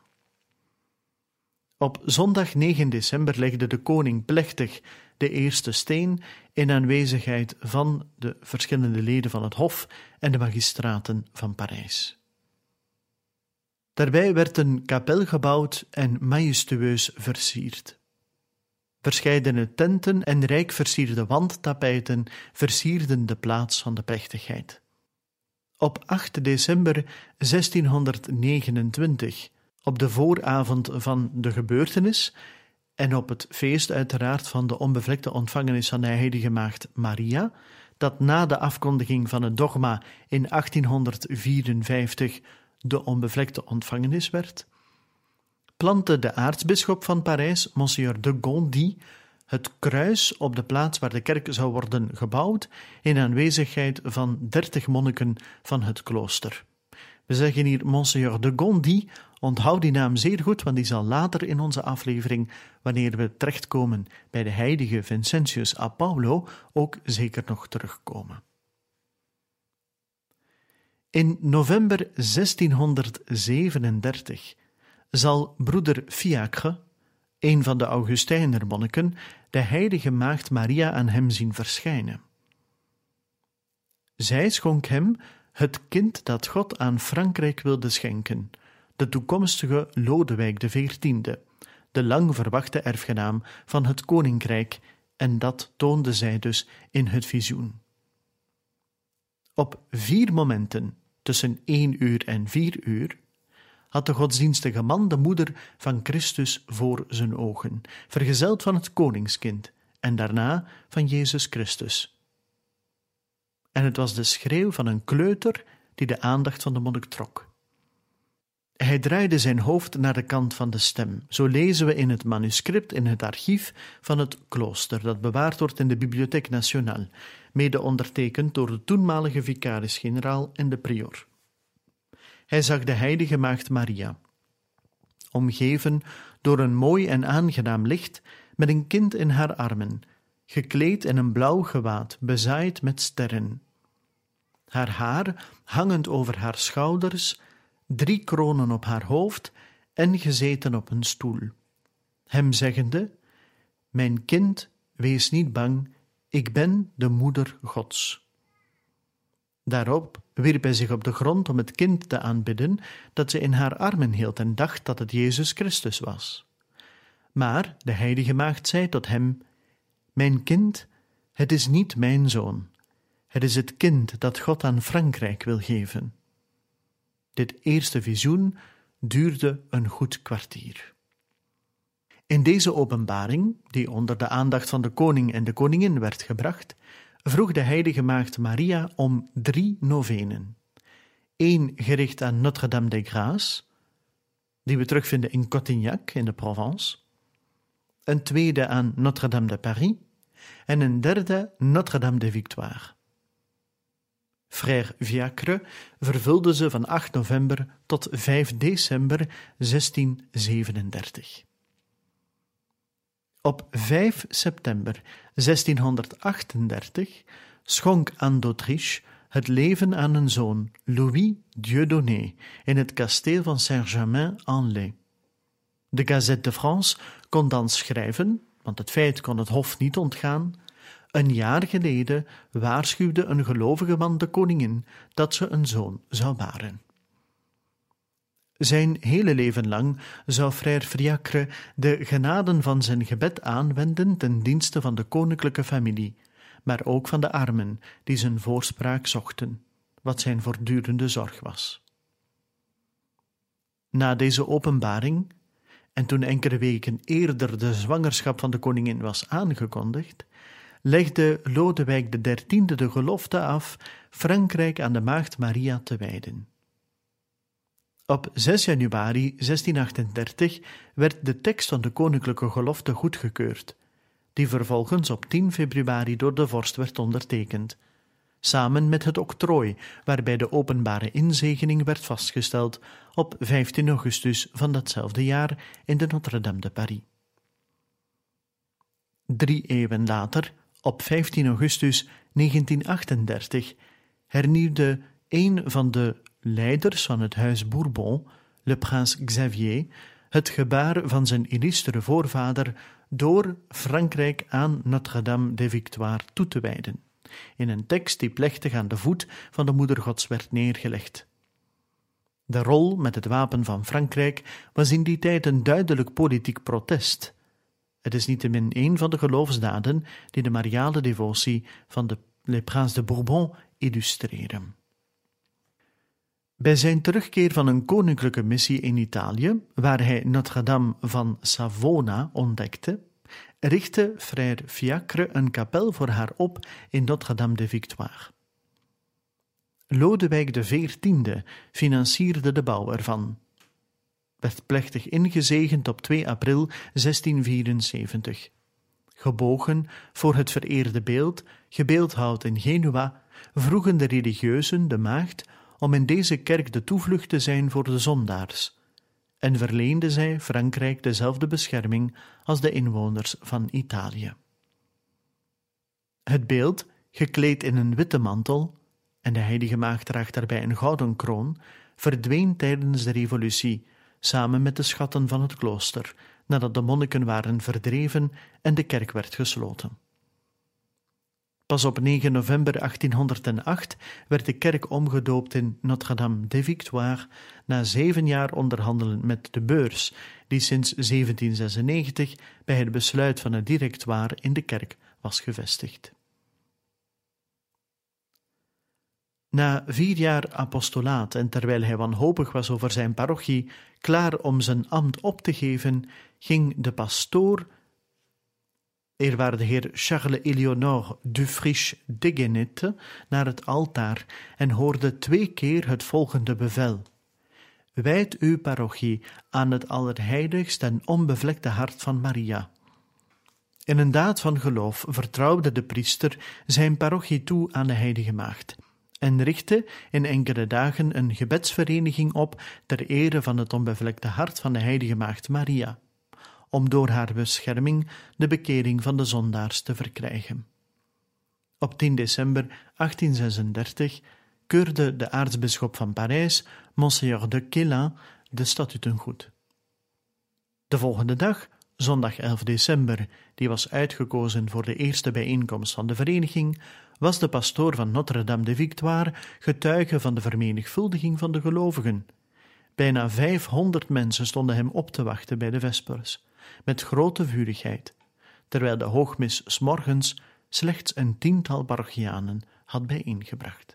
Op zondag 9 december legde de koning plechtig de eerste steen in aanwezigheid van de verschillende leden van het Hof en de magistraten van Parijs. Daarbij werd een kapel gebouwd en majestueus versierd. Verscheidene tenten en rijk versierde wandtapijten versierden de plaats van de plechtigheid. Op 8 december 1629, op de vooravond van de gebeurtenis en op het feest uiteraard van de onbevlekte ontvangenis van de heilige maagd Maria, dat na de afkondiging van het dogma in 1854 de onbevlekte ontvangenis werd, plantte de aartsbisschop van Parijs, Monseigneur de Gondi, het kruis op de plaats waar de kerk zou worden gebouwd in aanwezigheid van 30 monniken van het klooster. We zeggen hier Monseigneur de Gondi, onthoud die naam zeer goed, want die zal later in onze aflevering, wanneer we terechtkomen bij de heilige Vincentius a Paulo, ook zeker nog terugkomen. In november 1637 zal broeder Fiacre, een van de Augustijner monniken, de heilige maagd Maria aan hem zien verschijnen. Zij schonk hem het kind dat God aan Frankrijk wilde schenken, de toekomstige Lodewijk XIV, de lang verwachte erfgenaam van het koninkrijk, en dat toonde zij dus in het visioen. Op 4 momenten, tussen 1 uur en 4 uur, had de godsdienstige man de moeder van Christus voor zijn ogen, vergezeld van het koningskind en daarna van Jezus Christus. En het was de schreeuw van een kleuter die de aandacht van de monnik trok. Hij draaide zijn hoofd naar de kant van de stem. Zo lezen we in het manuscript in het archief van het klooster, dat bewaard wordt in de Bibliothèque Nationale, mede ondertekend door de toenmalige vicaris-generaal en de prior. Hij zag de heilige maagd Maria, omgeven door een mooi en aangenaam licht, met een kind in haar armen, gekleed in een blauw gewaad, bezaaid met sterren. Haar haar hangend over haar schouders, 3 kronen op haar hoofd en gezeten op een stoel. Hem zeggende: mijn kind, wees niet bang, ik ben de moeder Gods. Daarop wierp hij zich op de grond om het kind te aanbidden dat ze in haar armen hield en dacht dat het Jezus Christus was. Maar de heilige maagd zei tot hem: mijn kind, het is niet mijn zoon. Het is het kind dat God aan Frankrijk wil geven. Dit eerste visioen duurde een goed kwartier. In deze openbaring, die onder de aandacht van de koning en de koningin werd gebracht, vroeg de heilige maagd Maria om 3 novenen. 1 gericht aan Notre-Dame des Grâces, die we terugvinden in Cotignac in de Provence, een tweede aan Notre-Dame de Paris en een derde Notre-Dame de Victoire. Frère Fiacre vervulde ze van 8 november tot 5 december 1637. Op 5 september 1638 schonk Anne d'Autriche het leven aan een zoon, Louis Dieudonné, in het kasteel van Saint-Germain-en-Laye. De Gazette de France kon dan schrijven, want het feit kon het hof niet ontgaan: een jaar geleden waarschuwde een gelovige man de koningin dat ze een zoon zou baren. Zijn hele leven lang zou Frère Fiacre de genaden van zijn gebed aanwenden ten dienste van de koninklijke familie, maar ook van de armen die zijn voorspraak zochten, wat zijn voortdurende zorg was. Na deze openbaring, en toen enkele weken eerder de zwangerschap van de koningin was aangekondigd, legde Lodewijk XIII de gelofte af Frankrijk aan de maagd Maria te wijden. Op 6 januari 1638 werd de tekst van de koninklijke gelofte goedgekeurd, die vervolgens op 10 februari door de vorst werd ondertekend, samen met het octrooi waarbij de openbare inzegening werd vastgesteld op 15 augustus van datzelfde jaar in de Notre-Dame de Paris. 3 eeuwen later, op 15 augustus 1938, hernieuwde een van de leiders van het huis Bourbon, le Prince Xavier, het gebaar van zijn illustere voorvader door Frankrijk aan Notre-Dame de Victoire toe te wijden, in een tekst die plechtig aan de voet van de Moeder Gods werd neergelegd. De rol met het wapen van Frankrijk was in die tijd een duidelijk politiek protest. Het is niettemin een van de geloofsdaden die de mariale devotie van de Le Prince de Bourbon illustreren. Bij zijn terugkeer van een koninklijke missie in Italië, waar hij Notre-Dame van Savona ontdekte, richtte Frère Fiacre een kapel voor haar op in Notre-Dame de Victoire. Lodewijk XIV financierde de bouw ervan. Werd plechtig ingezegend op 2 april 1674. Gebogen voor het vereerde beeld, gebeeldhouwd in Genua, vroegen de religieuzen de maagd om in deze kerk de toevlucht te zijn voor de zondaars, en verleende zij Frankrijk dezelfde bescherming als de inwoners van Italië. Het beeld, gekleed in een witte mantel, en de heilige maagd draagt daarbij een gouden kroon, verdween tijdens de revolutie, samen met de schatten van het klooster, nadat de monniken waren verdreven en de kerk werd gesloten. Pas op 9 november 1808 werd de kerk omgedoopt in Notre-Dame de Victoire, na 7 jaar onderhandelen met de beurs, die sinds 1796 bij het besluit van het directoire in de kerk was gevestigd. Na 4 jaar apostolaat en terwijl hij wanhopig was over zijn parochie, klaar om zijn ambt op te geven, ging de pastoor, eerwaarde heer Charles-Éléonore Dufriche-Deguenette, naar het altaar en hoorde 2 keer het volgende bevel: wijd uw parochie aan het allerheiligst en onbevlekte hart van Maria. In een daad van geloof vertrouwde de priester zijn parochie toe aan de Heilige Maagd en richtte in enkele dagen een gebedsvereniging op ter ere van het onbevlekte hart van de Heilige Maagd Maria, om door haar bescherming de bekering van de zondaars te verkrijgen. Op 10 december 1836 keurde de aartsbisschop van Parijs, Monseigneur de Quélin, de statuten goed. De volgende dag, zondag 11 december, die was uitgekozen voor de eerste bijeenkomst van de vereniging, was de pastoor van Notre-Dame de Victoire getuige van de vermenigvuldiging van de gelovigen. Bijna 500 mensen stonden hem op te wachten bij de vespers, met grote vurigheid, terwijl de hoogmis 's morgens slechts een 10-tal parochianen had bijeengebracht.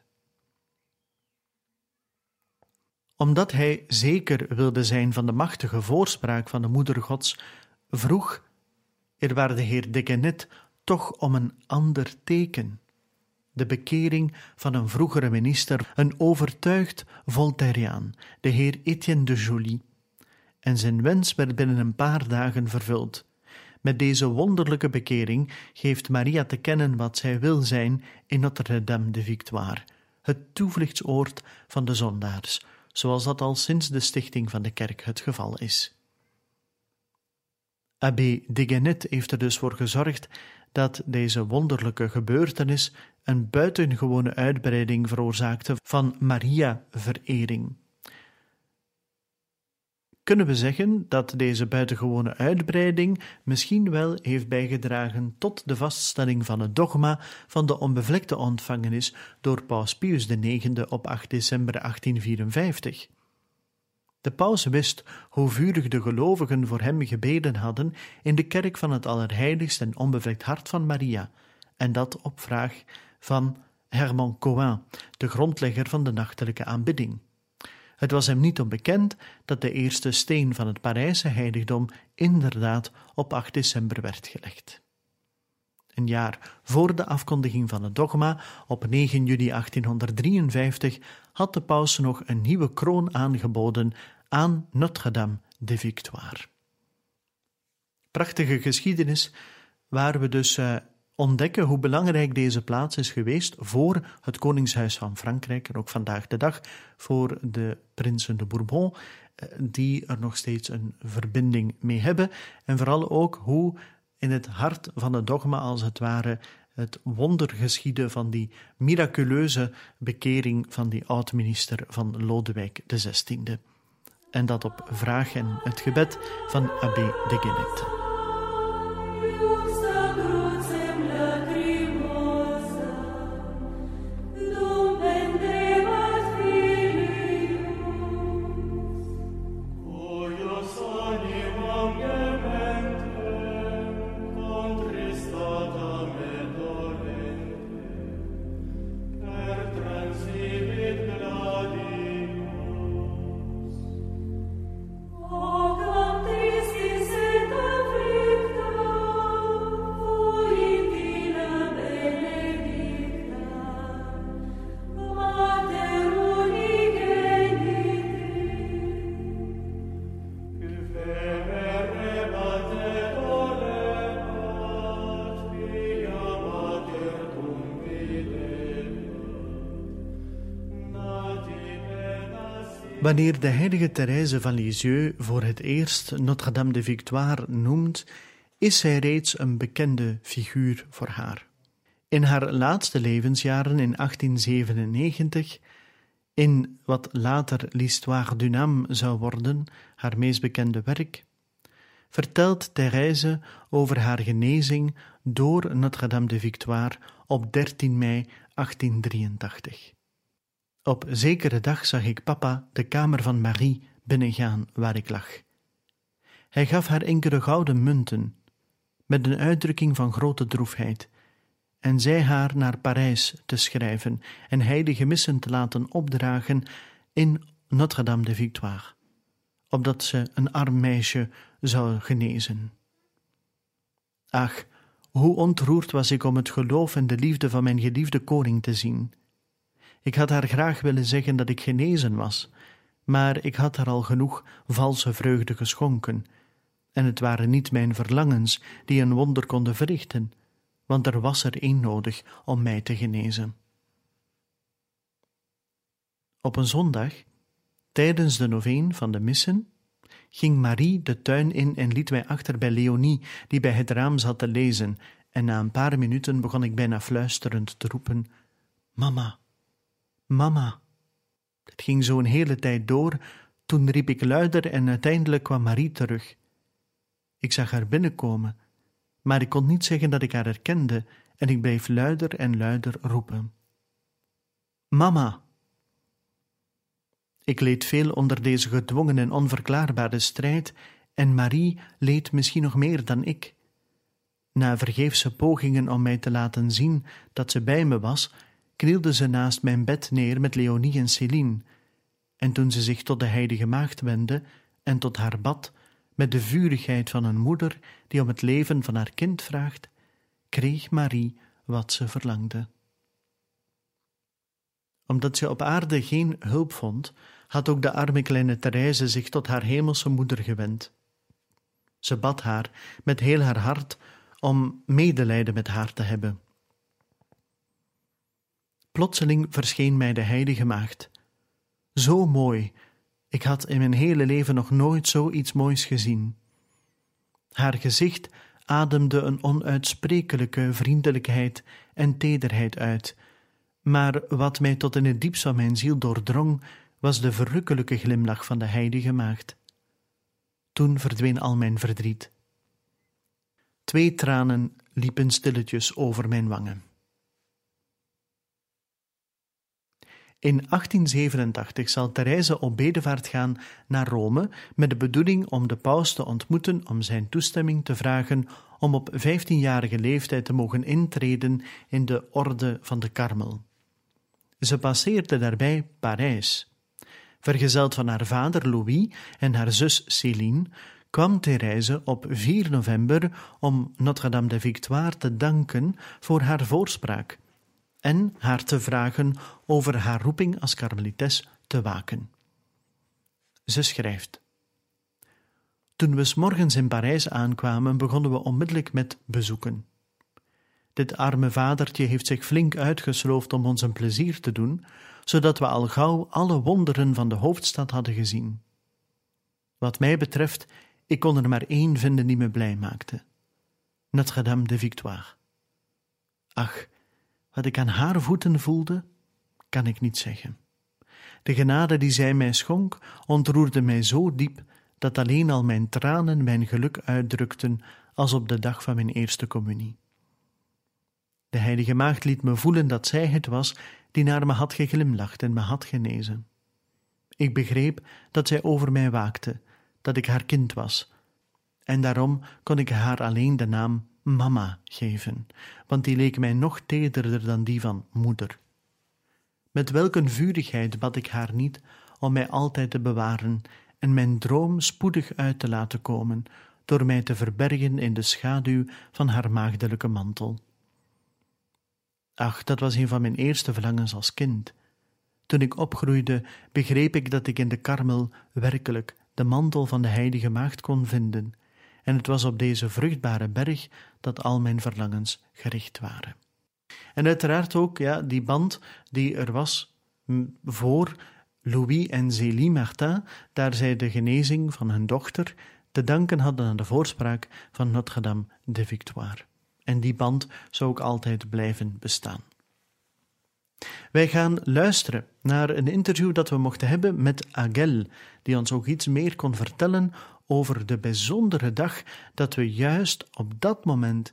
Omdat hij zeker wilde zijn van de machtige voorspraak van de Moeder Gods, vroeg eerwaarde heer Deguenette toch om een ander teken: de bekering van een vroegere minister, een overtuigd Voltairiaan, de heer Etienne de Joly. En zijn wens werd binnen een paar dagen vervuld. Met deze wonderlijke bekering geeft Maria te kennen wat zij wil zijn in Notre-Dame de Victoire, het toevluchtsoord van de zondaars, zoals dat al sinds de stichting van de kerk het geval is. Abbé Deguenette heeft er dus voor gezorgd dat deze wonderlijke gebeurtenis een buitengewone uitbreiding veroorzaakte van Maria-verering. Kunnen we zeggen dat deze buitengewone uitbreiding misschien wel heeft bijgedragen tot de vaststelling van het dogma van de onbevlekte ontvangenis door paus Pius IX op 8 december 1854. De paus wist hoe vurig de gelovigen voor hem gebeden hadden in de kerk van het Allerheiligst en onbevlekt hart van Maria, en dat op vraag van Herman Coin, de grondlegger van de nachtelijke aanbidding. Het was hem niet onbekend dat de eerste steen van het Parijse heiligdom inderdaad op 8 december werd gelegd. Een jaar voor de afkondiging van het dogma, op 9 juli 1853, had de paus nog een nieuwe kroon aangeboden aan Notre-Dame de Victoire. Prachtige geschiedenis, waar we dus ontdekken hoe belangrijk deze plaats is geweest voor het Koningshuis van Frankrijk en ook vandaag de dag voor de prinsen de Bourbon, die er nog steeds een verbinding mee hebben, en vooral ook hoe in het hart van het dogma als het ware het wonder geschiedde van die miraculeuze bekering van die oud-minister van Lodewijk XVI. En dat op vraag en het gebed van Abbé Deguenette. Wanneer de heilige Thérèse van Lisieux voor het eerst Notre-Dame de Victoire noemt, is zij reeds een bekende figuur voor haar. In haar laatste levensjaren in 1897, in wat later l'Histoire d'une âme zou worden, haar meest bekende werk, vertelt Thérèse over haar genezing door Notre-Dame de Victoire op 13 mei 1883. Op zekere dag zag ik papa de kamer van Marie binnengaan waar ik lag. Hij gaf haar enkele gouden munten, met een uitdrukking van grote droefheid, en zij haar naar Parijs te schrijven en heilige missen te laten opdragen in Notre-Dame de Victoire, opdat ze een arm meisje zou genezen. Ach, hoe ontroerd was ik om het geloof en de liefde van mijn geliefde koning te zien. Ik had haar graag willen zeggen dat ik genezen was, maar ik had haar al genoeg valse vreugde geschonken, en het waren niet mijn verlangens die een wonder konden verrichten, want er was er één nodig om mij te genezen. Op een zondag, tijdens de noveen van de missen, ging Marie de tuin in en liet mij achter bij Leonie, die bij het raam zat te lezen, en na een paar minuten begon ik bijna fluisterend te roepen: Mama, mama. Het ging zo een hele tijd door, toen riep ik luider en uiteindelijk kwam Marie terug. Ik zag haar binnenkomen, maar ik kon niet zeggen dat ik haar herkende en ik bleef luider en luider roepen: Mama. Ik leed veel onder deze gedwongen en onverklaarbare strijd en Marie leed misschien nog meer dan ik. Na vergeefse pogingen om mij te laten zien dat ze bij me was, knielde ze naast mijn bed neer met Leonie en Céline, en toen ze zich tot de heilige maagd wendde en tot haar bad, met de vurigheid van een moeder die om het leven van haar kind vraagt, kreeg Marie wat ze verlangde. Omdat ze op aarde geen hulp vond, had ook de arme kleine Therese zich tot haar hemelse moeder gewend. Ze bad haar met heel haar hart om medelijden met haar te hebben. Plotseling verscheen mij de heilige maagd. Zo mooi, ik had in mijn hele leven nog nooit zoiets moois gezien. Haar gezicht ademde een onuitsprekelijke vriendelijkheid en tederheid uit, maar wat mij tot in het diepst van mijn ziel doordrong, was de verrukkelijke glimlach van de heilige maagd. Toen verdween al mijn verdriet. 2 tranen liepen stilletjes over mijn wangen. In 1887 zal Therese op bedevaart gaan naar Rome met de bedoeling om de paus te ontmoeten om zijn toestemming te vragen om op 15-jarige leeftijd te mogen intreden in de orde van de Karmel. Ze passeerde daarbij Parijs. Vergezeld van haar vader Louis en haar zus Céline kwam Therese op 4 november om Notre-Dame de Victoire te danken voor haar voorspraak en haar te vragen over haar roeping als karmelites te waken. Ze schrijft: Toen we 's morgens in Parijs aankwamen, begonnen we onmiddellijk met bezoeken. Dit arme vadertje heeft zich flink uitgesloofd om ons een plezier te doen, zodat we al gauw alle wonderen van de hoofdstad hadden gezien. Wat mij betreft, ik kon er maar één vinden die me blij maakte: Notre-Dame de Victoire. Ach, wat ik aan haar voeten voelde, kan ik niet zeggen. De genade die zij mij schonk, ontroerde mij zo diep, dat alleen al mijn tranen mijn geluk uitdrukten als op de dag van mijn eerste communie. De heilige maagd liet me voelen dat zij het was die naar me had geglimlacht en me had genezen. Ik begreep dat zij over mij waakte, dat ik haar kind was, en daarom kon ik haar alleen de naam mama geven, want die leek mij nog tederder dan die van moeder. Met welk een vurigheid bad ik haar niet om mij altijd te bewaren en mijn droom spoedig uit te laten komen, door mij te verbergen in de schaduw van haar maagdelijke mantel. Ach, dat was een van mijn eerste verlangens als kind. Toen ik opgroeide, begreep ik dat ik in de Karmel werkelijk de mantel van de heilige maagd kon vinden, en het was op deze vruchtbare berg dat al mijn verlangens gericht waren. En uiteraard ook die band die er was voor Louis en Zélie Martin, daar zij de genezing van hun dochter te danken hadden aan de voorspraak van Notre-Dame de Victoire. En die band zou ook altijd blijven bestaan. Wij gaan luisteren naar een interview dat we mochten hebben met Agel, die ons ook iets meer kon vertellen over de bijzondere dag dat we juist op dat moment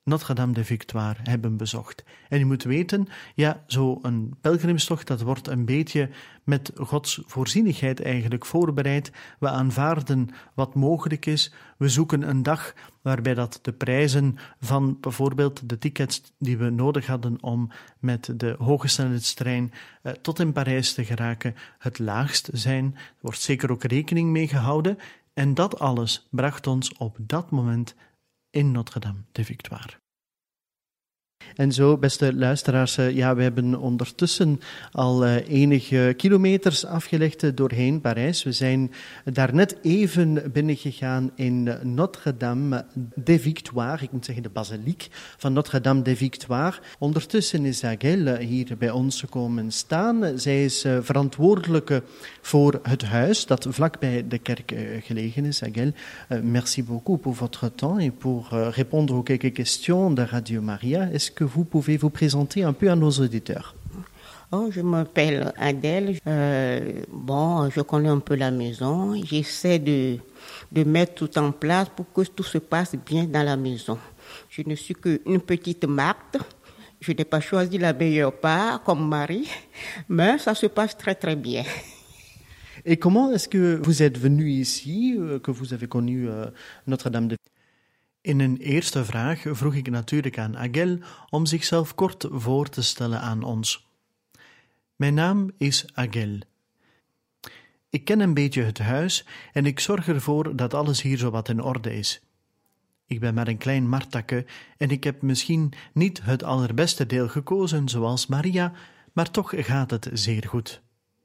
Notre-Dame de Victoire hebben bezocht. En je moet weten, ja, zo'n pelgrimstocht, dat wordt een beetje met Gods voorzienigheid eigenlijk voorbereid. We aanvaarden wat mogelijk is. We zoeken een dag waarbij dat de prijzen van bijvoorbeeld de tickets die we nodig hadden om met de hoge snelheidstrein tot in Parijs te geraken het laagst zijn. Er wordt zeker ook rekening mee gehouden. En dat alles bracht ons op dat moment in Notre-Dame de Victoire. En zo, beste luisteraars, we hebben ondertussen al enige kilometers afgelegd doorheen Parijs. We zijn daarnet even binnengegaan in Notre-Dame de Victoire, ik moet zeggen de basiliek van Notre-Dame de Victoire. Ondertussen is Agel hier bij ons gekomen staan. Zij is verantwoordelijke voor het huis dat vlakbij de kerk gelegen is. Agel, merci beaucoup pour votre temps et pour répondre aux quelques questions de Radio Maria. Est-ce que vous pouvez vous présenter un peu à nos auditeurs? Oh, je m'appelle Adèle. Je connais un peu la maison. J'essaie de mettre tout en place pour que tout se passe bien dans la maison. Je ne suis qu'une petite Marthe. Je n'ai pas choisi la meilleure part comme mari, mais ça se passe très très bien. Et comment est-ce que vous êtes venu ici, que vous avez connu Notre-Dame de Victoire? In een eerste vraag vroeg ik natuurlijk aan Agel om zichzelf kort voor te stellen aan ons. Mijn naam is Agel. Ik ken een beetje het huis en ik zorg ervoor dat alles hier zo wat in orde is. Ik ben maar een klein martakke en ik heb misschien niet het allerbeste deel gekozen zoals Maria, maar toch gaat het zeer goed.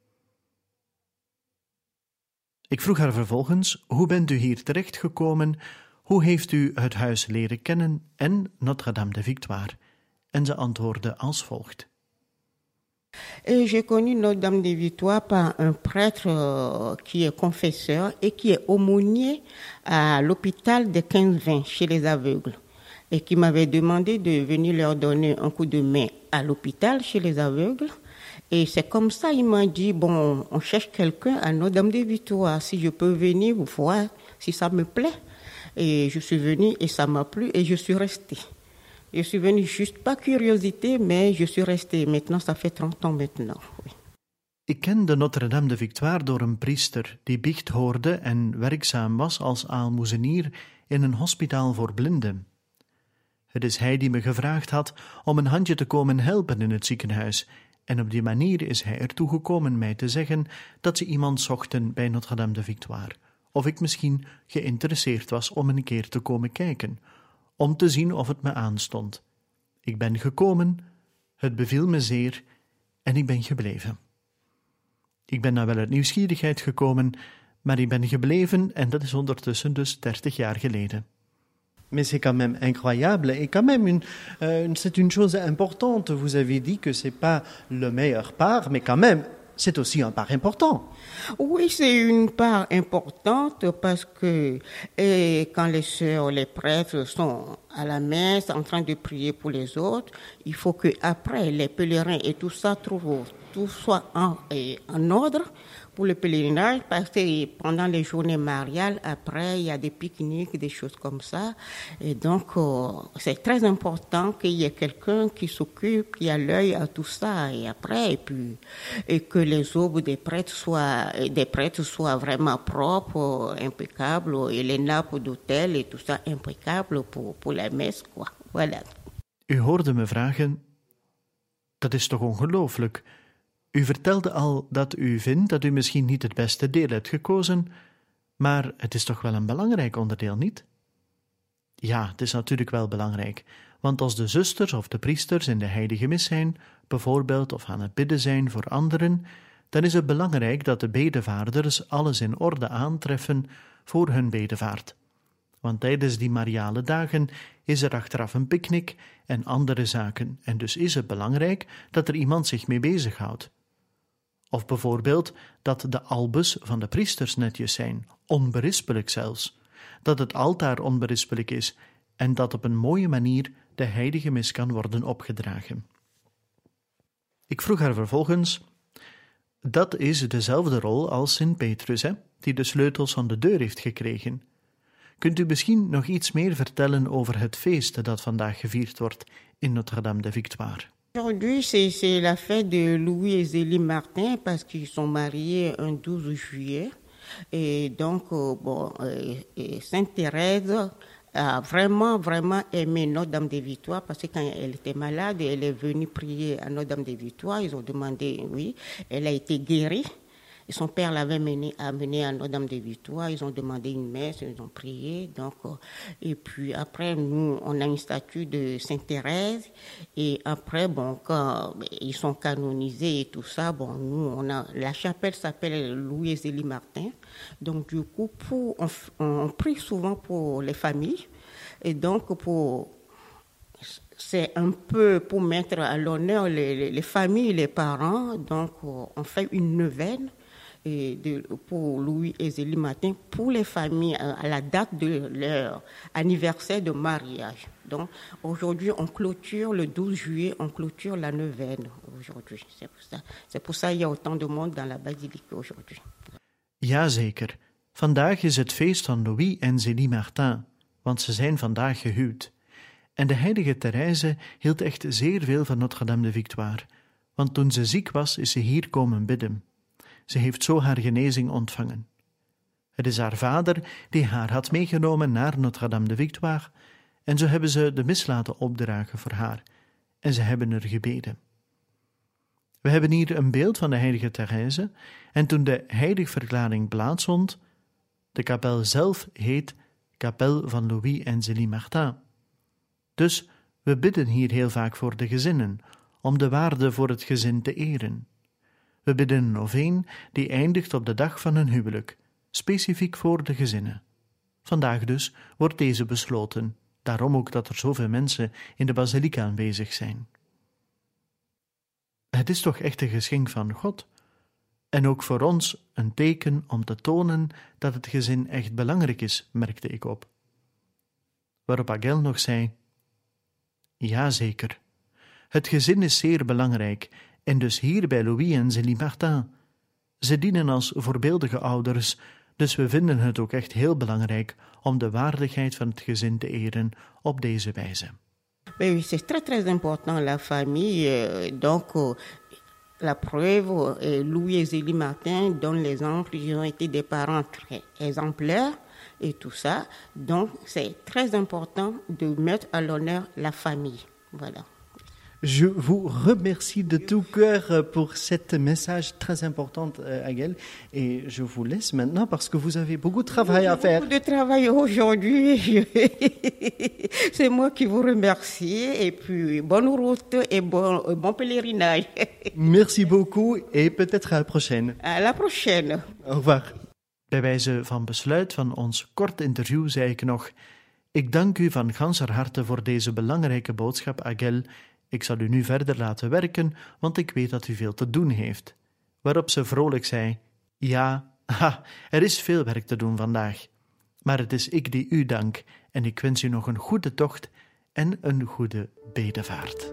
Ik vroeg haar vervolgens, hoe bent u hier terechtgekomen? Hoe heeft u het huis leren kennen en Notre-Dame de Victoire? En ze antwoordde als volgt. J'ai connu Notre-Dame de Victoire par un prêtre qui est confesseur et qui est aumônier à l'hôpital de 15-20 chez les aveugles. Et qui m'avait demandé de venir leur donner un coup de main à l'hôpital chez les aveugles. Et c'est comme ça, il m'a dit, bon, on cherche quelqu'un à Notre-Dame de Victoire. Si je peux venir voir si ça me plaît. Et je suis venue et ça m'a plu et je suis restée. Je suis venue juste pas curiosité, mais je suis restée. Maintenant, ça fait 30 ans maintenant. Oui. Ik kende Notre-Dame de Victoire door een priester die biecht hoorde en werkzaam was als aalmoezenier in een hospitaal voor blinden. Het is hij die me gevraagd had om een handje te komen helpen in het ziekenhuis. En op die manier is hij ertoe gekomen mij te zeggen dat ze iemand zochten bij Notre-Dame de Victoire. Of ik misschien geïnteresseerd was om een keer te komen kijken, om te zien of het me aanstond. Ik ben gekomen, het beviel me zeer en ik ben gebleven. Ik ben nou wel uit nieuwsgierigheid gekomen, maar ik ben gebleven en dat is ondertussen dus 30 jaar geleden. Mais c'est quand même incroyable et quand même c'est une chose importante. Vous avez dit que c'est pas le meilleur part, mais quand même c'est aussi un part important. Oui, c'est une part importante parce que quand les sœurs, les prêtres sont à la messe en train de prier pour les autres, il faut que après les pèlerins et tout ça tout soit en ordre pour le pèlerinage, parce que pendant les journées mariales, après, il y a des pique-niques, des choses comme ça. Et donc, c'est très important qu'il y ait quelqu'un qui s'occupe, qui a l'œil à tout ça. Et après, et que les aubes des prêtres soient vraiment propres, impeccables, et les nappes d'autel et tout ça impeccables pour la messe, quoi. Voilà. U hoorde me vragen, dat is toch ongelooflijk? U vertelde al dat u vindt dat u misschien niet het beste deel hebt gekozen, maar het is toch wel een belangrijk onderdeel, niet? Ja, het is natuurlijk wel belangrijk, want als de zusters of de priesters in de heilige mis zijn, bijvoorbeeld, of aan het bidden zijn voor anderen, dan is het belangrijk dat de bedevaarders alles in orde aantreffen voor hun bedevaart. Want tijdens die mariale dagen is er achteraf een picknick en andere zaken, en dus is het belangrijk dat er iemand zich mee bezighoudt. Of bijvoorbeeld dat de albes van de priesters netjes zijn, onberispelijk zelfs, dat het altaar onberispelijk is en dat op een mooie manier de heilige mis kan worden opgedragen. Ik vroeg haar vervolgens, dat is dezelfde rol als Sint Petrus, die de sleutels van de deur heeft gekregen. Kunt u misschien nog iets meer vertellen over het feest dat vandaag gevierd wordt in Notre-Dame de Victoire? Aujourd'hui, c'est la fête de Louis et Zélie Martin parce qu'ils sont mariés un 12 juillet. Et donc, Sainte Thérèse a vraiment aimé Notre-Dame des Victoires parce que quand elle était malade, elle est venue prier à Notre-Dame des Victoires. Ils ont demandé, oui, elle a été guérie. Et son père l'avait amenée à Notre-Dame des Victoires. Ils ont demandé une messe, ils ont prié. Donc, et puis après, nous, on a une statue de Sainte Thérèse. Et après, quand ils sont canonisés et tout ça, nous, la chapelle s'appelle Louis et Zélie Martin. Donc, du coup, on prie souvent pour les familles. Et donc, c'est un peu pour mettre à l'honneur les familles, les parents. Donc, on fait une neuvaine. Pour Louis et Zélie Martin, pour les familles à la date de leur anniversaire de mariage. Donc aujourd'hui, on clôture le 12 juillet, on clôture la neuvaine aujourd'hui. C'est pour ça qu'il y a autant de monde dans la basilique aujourd'hui. Jazeker. Vandaag is het feest van Louis en Zélie Martin, want ze zijn vandaag gehuwd. En de heilige Therese hield echt zeer veel van Notre-Dame de Victoire, want toen ze ziek was, is ze hier komen bidden. Ze heeft zo haar genezing ontvangen. Het is haar vader die haar had meegenomen naar Notre-Dame de Victoire en zo hebben ze de mis laten opdragen voor haar en ze hebben er gebeden. We hebben hier een beeld van de heilige Therese en toen de heiligverklaring plaatsvond, de kapel zelf heet Kapel van Louis en Zélie Martin. Dus we bidden hier heel vaak voor de gezinnen, om de waarde voor het gezin te eren. We bidden een noveen die eindigt op de dag van hun huwelijk, specifiek voor de gezinnen. Vandaag dus wordt deze besloten, daarom ook dat er zoveel mensen in de basiliek aanwezig zijn. Het is toch echt een geschenk van God, en ook voor ons een teken om te tonen dat het gezin echt belangrijk is, merkte ik op. Waarop Agel nog zei, ja zeker, het gezin is zeer belangrijk, en dus hier bij Louis en Zélie Martin. Ze dienen als voorbeeldige ouders, dus we vinden het ook echt heel belangrijk om de waardigheid van het gezin te eren op deze wijze. Oui, c'est très très important la famille. Donc, la preuve, Louis et Zélie Martin donnent l'exemple. Ils ont été des parents très exemplaires et tout ça. Donc, c'est très important de mettre à l'honneur la famille. Voilà. Je vous remercie de tout cœur pour cet message très important, Agel. Et je vous laisse maintenant parce que vous avez beaucoup de travail à faire. Beaucoup de travail aujourd'hui. C'est moi qui vous remercie. Et puis, bonne route et bon pèlerinage. Merci beaucoup et peut-être à la prochaine. À la prochaine. Au revoir. Bij wijze van besluit van ons kort interview zei ik nog: ik dank u van ganser harte voor deze belangrijke boodschap, Agel. Ik zal u nu verder laten werken, want ik weet dat u veel te doen heeft. Waarop ze vrolijk zei: ja, er is veel werk te doen vandaag. Maar het is ik die u dank en ik wens u nog een goede tocht en een goede bedevaart.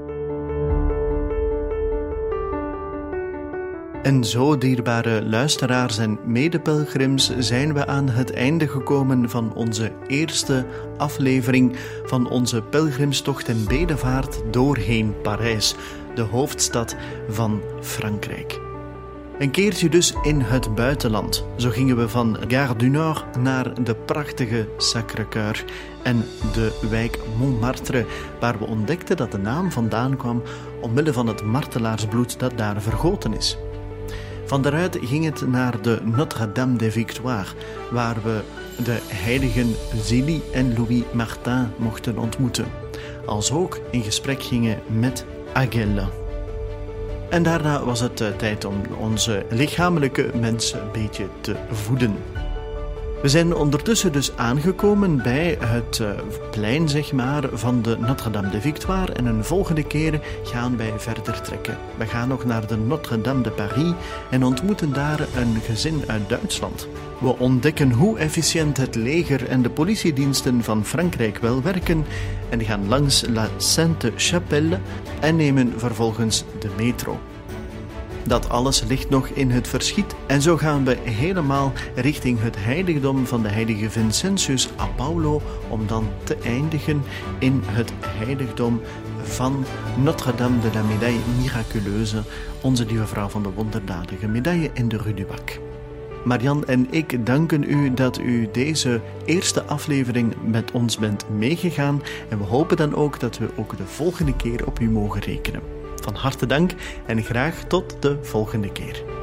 En zo, dierbare luisteraars en medepelgrims, zijn we aan het einde gekomen van onze eerste aflevering van onze pelgrimstocht en bedevaart doorheen Parijs, de hoofdstad van Frankrijk. Een keertje dus in het buitenland. Zo gingen we van Gare du Nord naar de prachtige Sacré-Cœur en de wijk Montmartre, waar we ontdekten dat de naam vandaan kwam omwille van het martelaarsbloed dat daar vergoten is. Van daaruit ging het naar de Notre-Dame de Victoire, waar we de heiligen Zélie en Louis Martin mochten ontmoeten, als ook in gesprek gingen met Agel. En daarna was het tijd om onze lichamelijke mens een beetje te voeden. We zijn ondertussen dus aangekomen bij het plein, zeg maar, van de Notre-Dame de Victoire en een volgende keer gaan wij verder trekken. We gaan nog naar de Notre-Dame de Paris en ontmoeten daar een gezin uit Duitsland. We ontdekken hoe efficiënt het leger en de politiediensten van Frankrijk wel werken en gaan langs La Sainte-Chapelle en nemen vervolgens de metro. Dat alles ligt nog in het verschiet en zo gaan we helemaal richting het heiligdom van de heilige Vincentius a Paulo om dan te eindigen in het heiligdom van Notre-Dame de la Médaille Miraculeuse, onze lieve vrouw van de wonderdadige medaille in de Rue du Bac. Marianne en ik danken u dat u deze eerste aflevering met ons bent meegegaan en we hopen dan ook dat we ook de volgende keer op u mogen rekenen. Van harte dank en graag tot de volgende keer.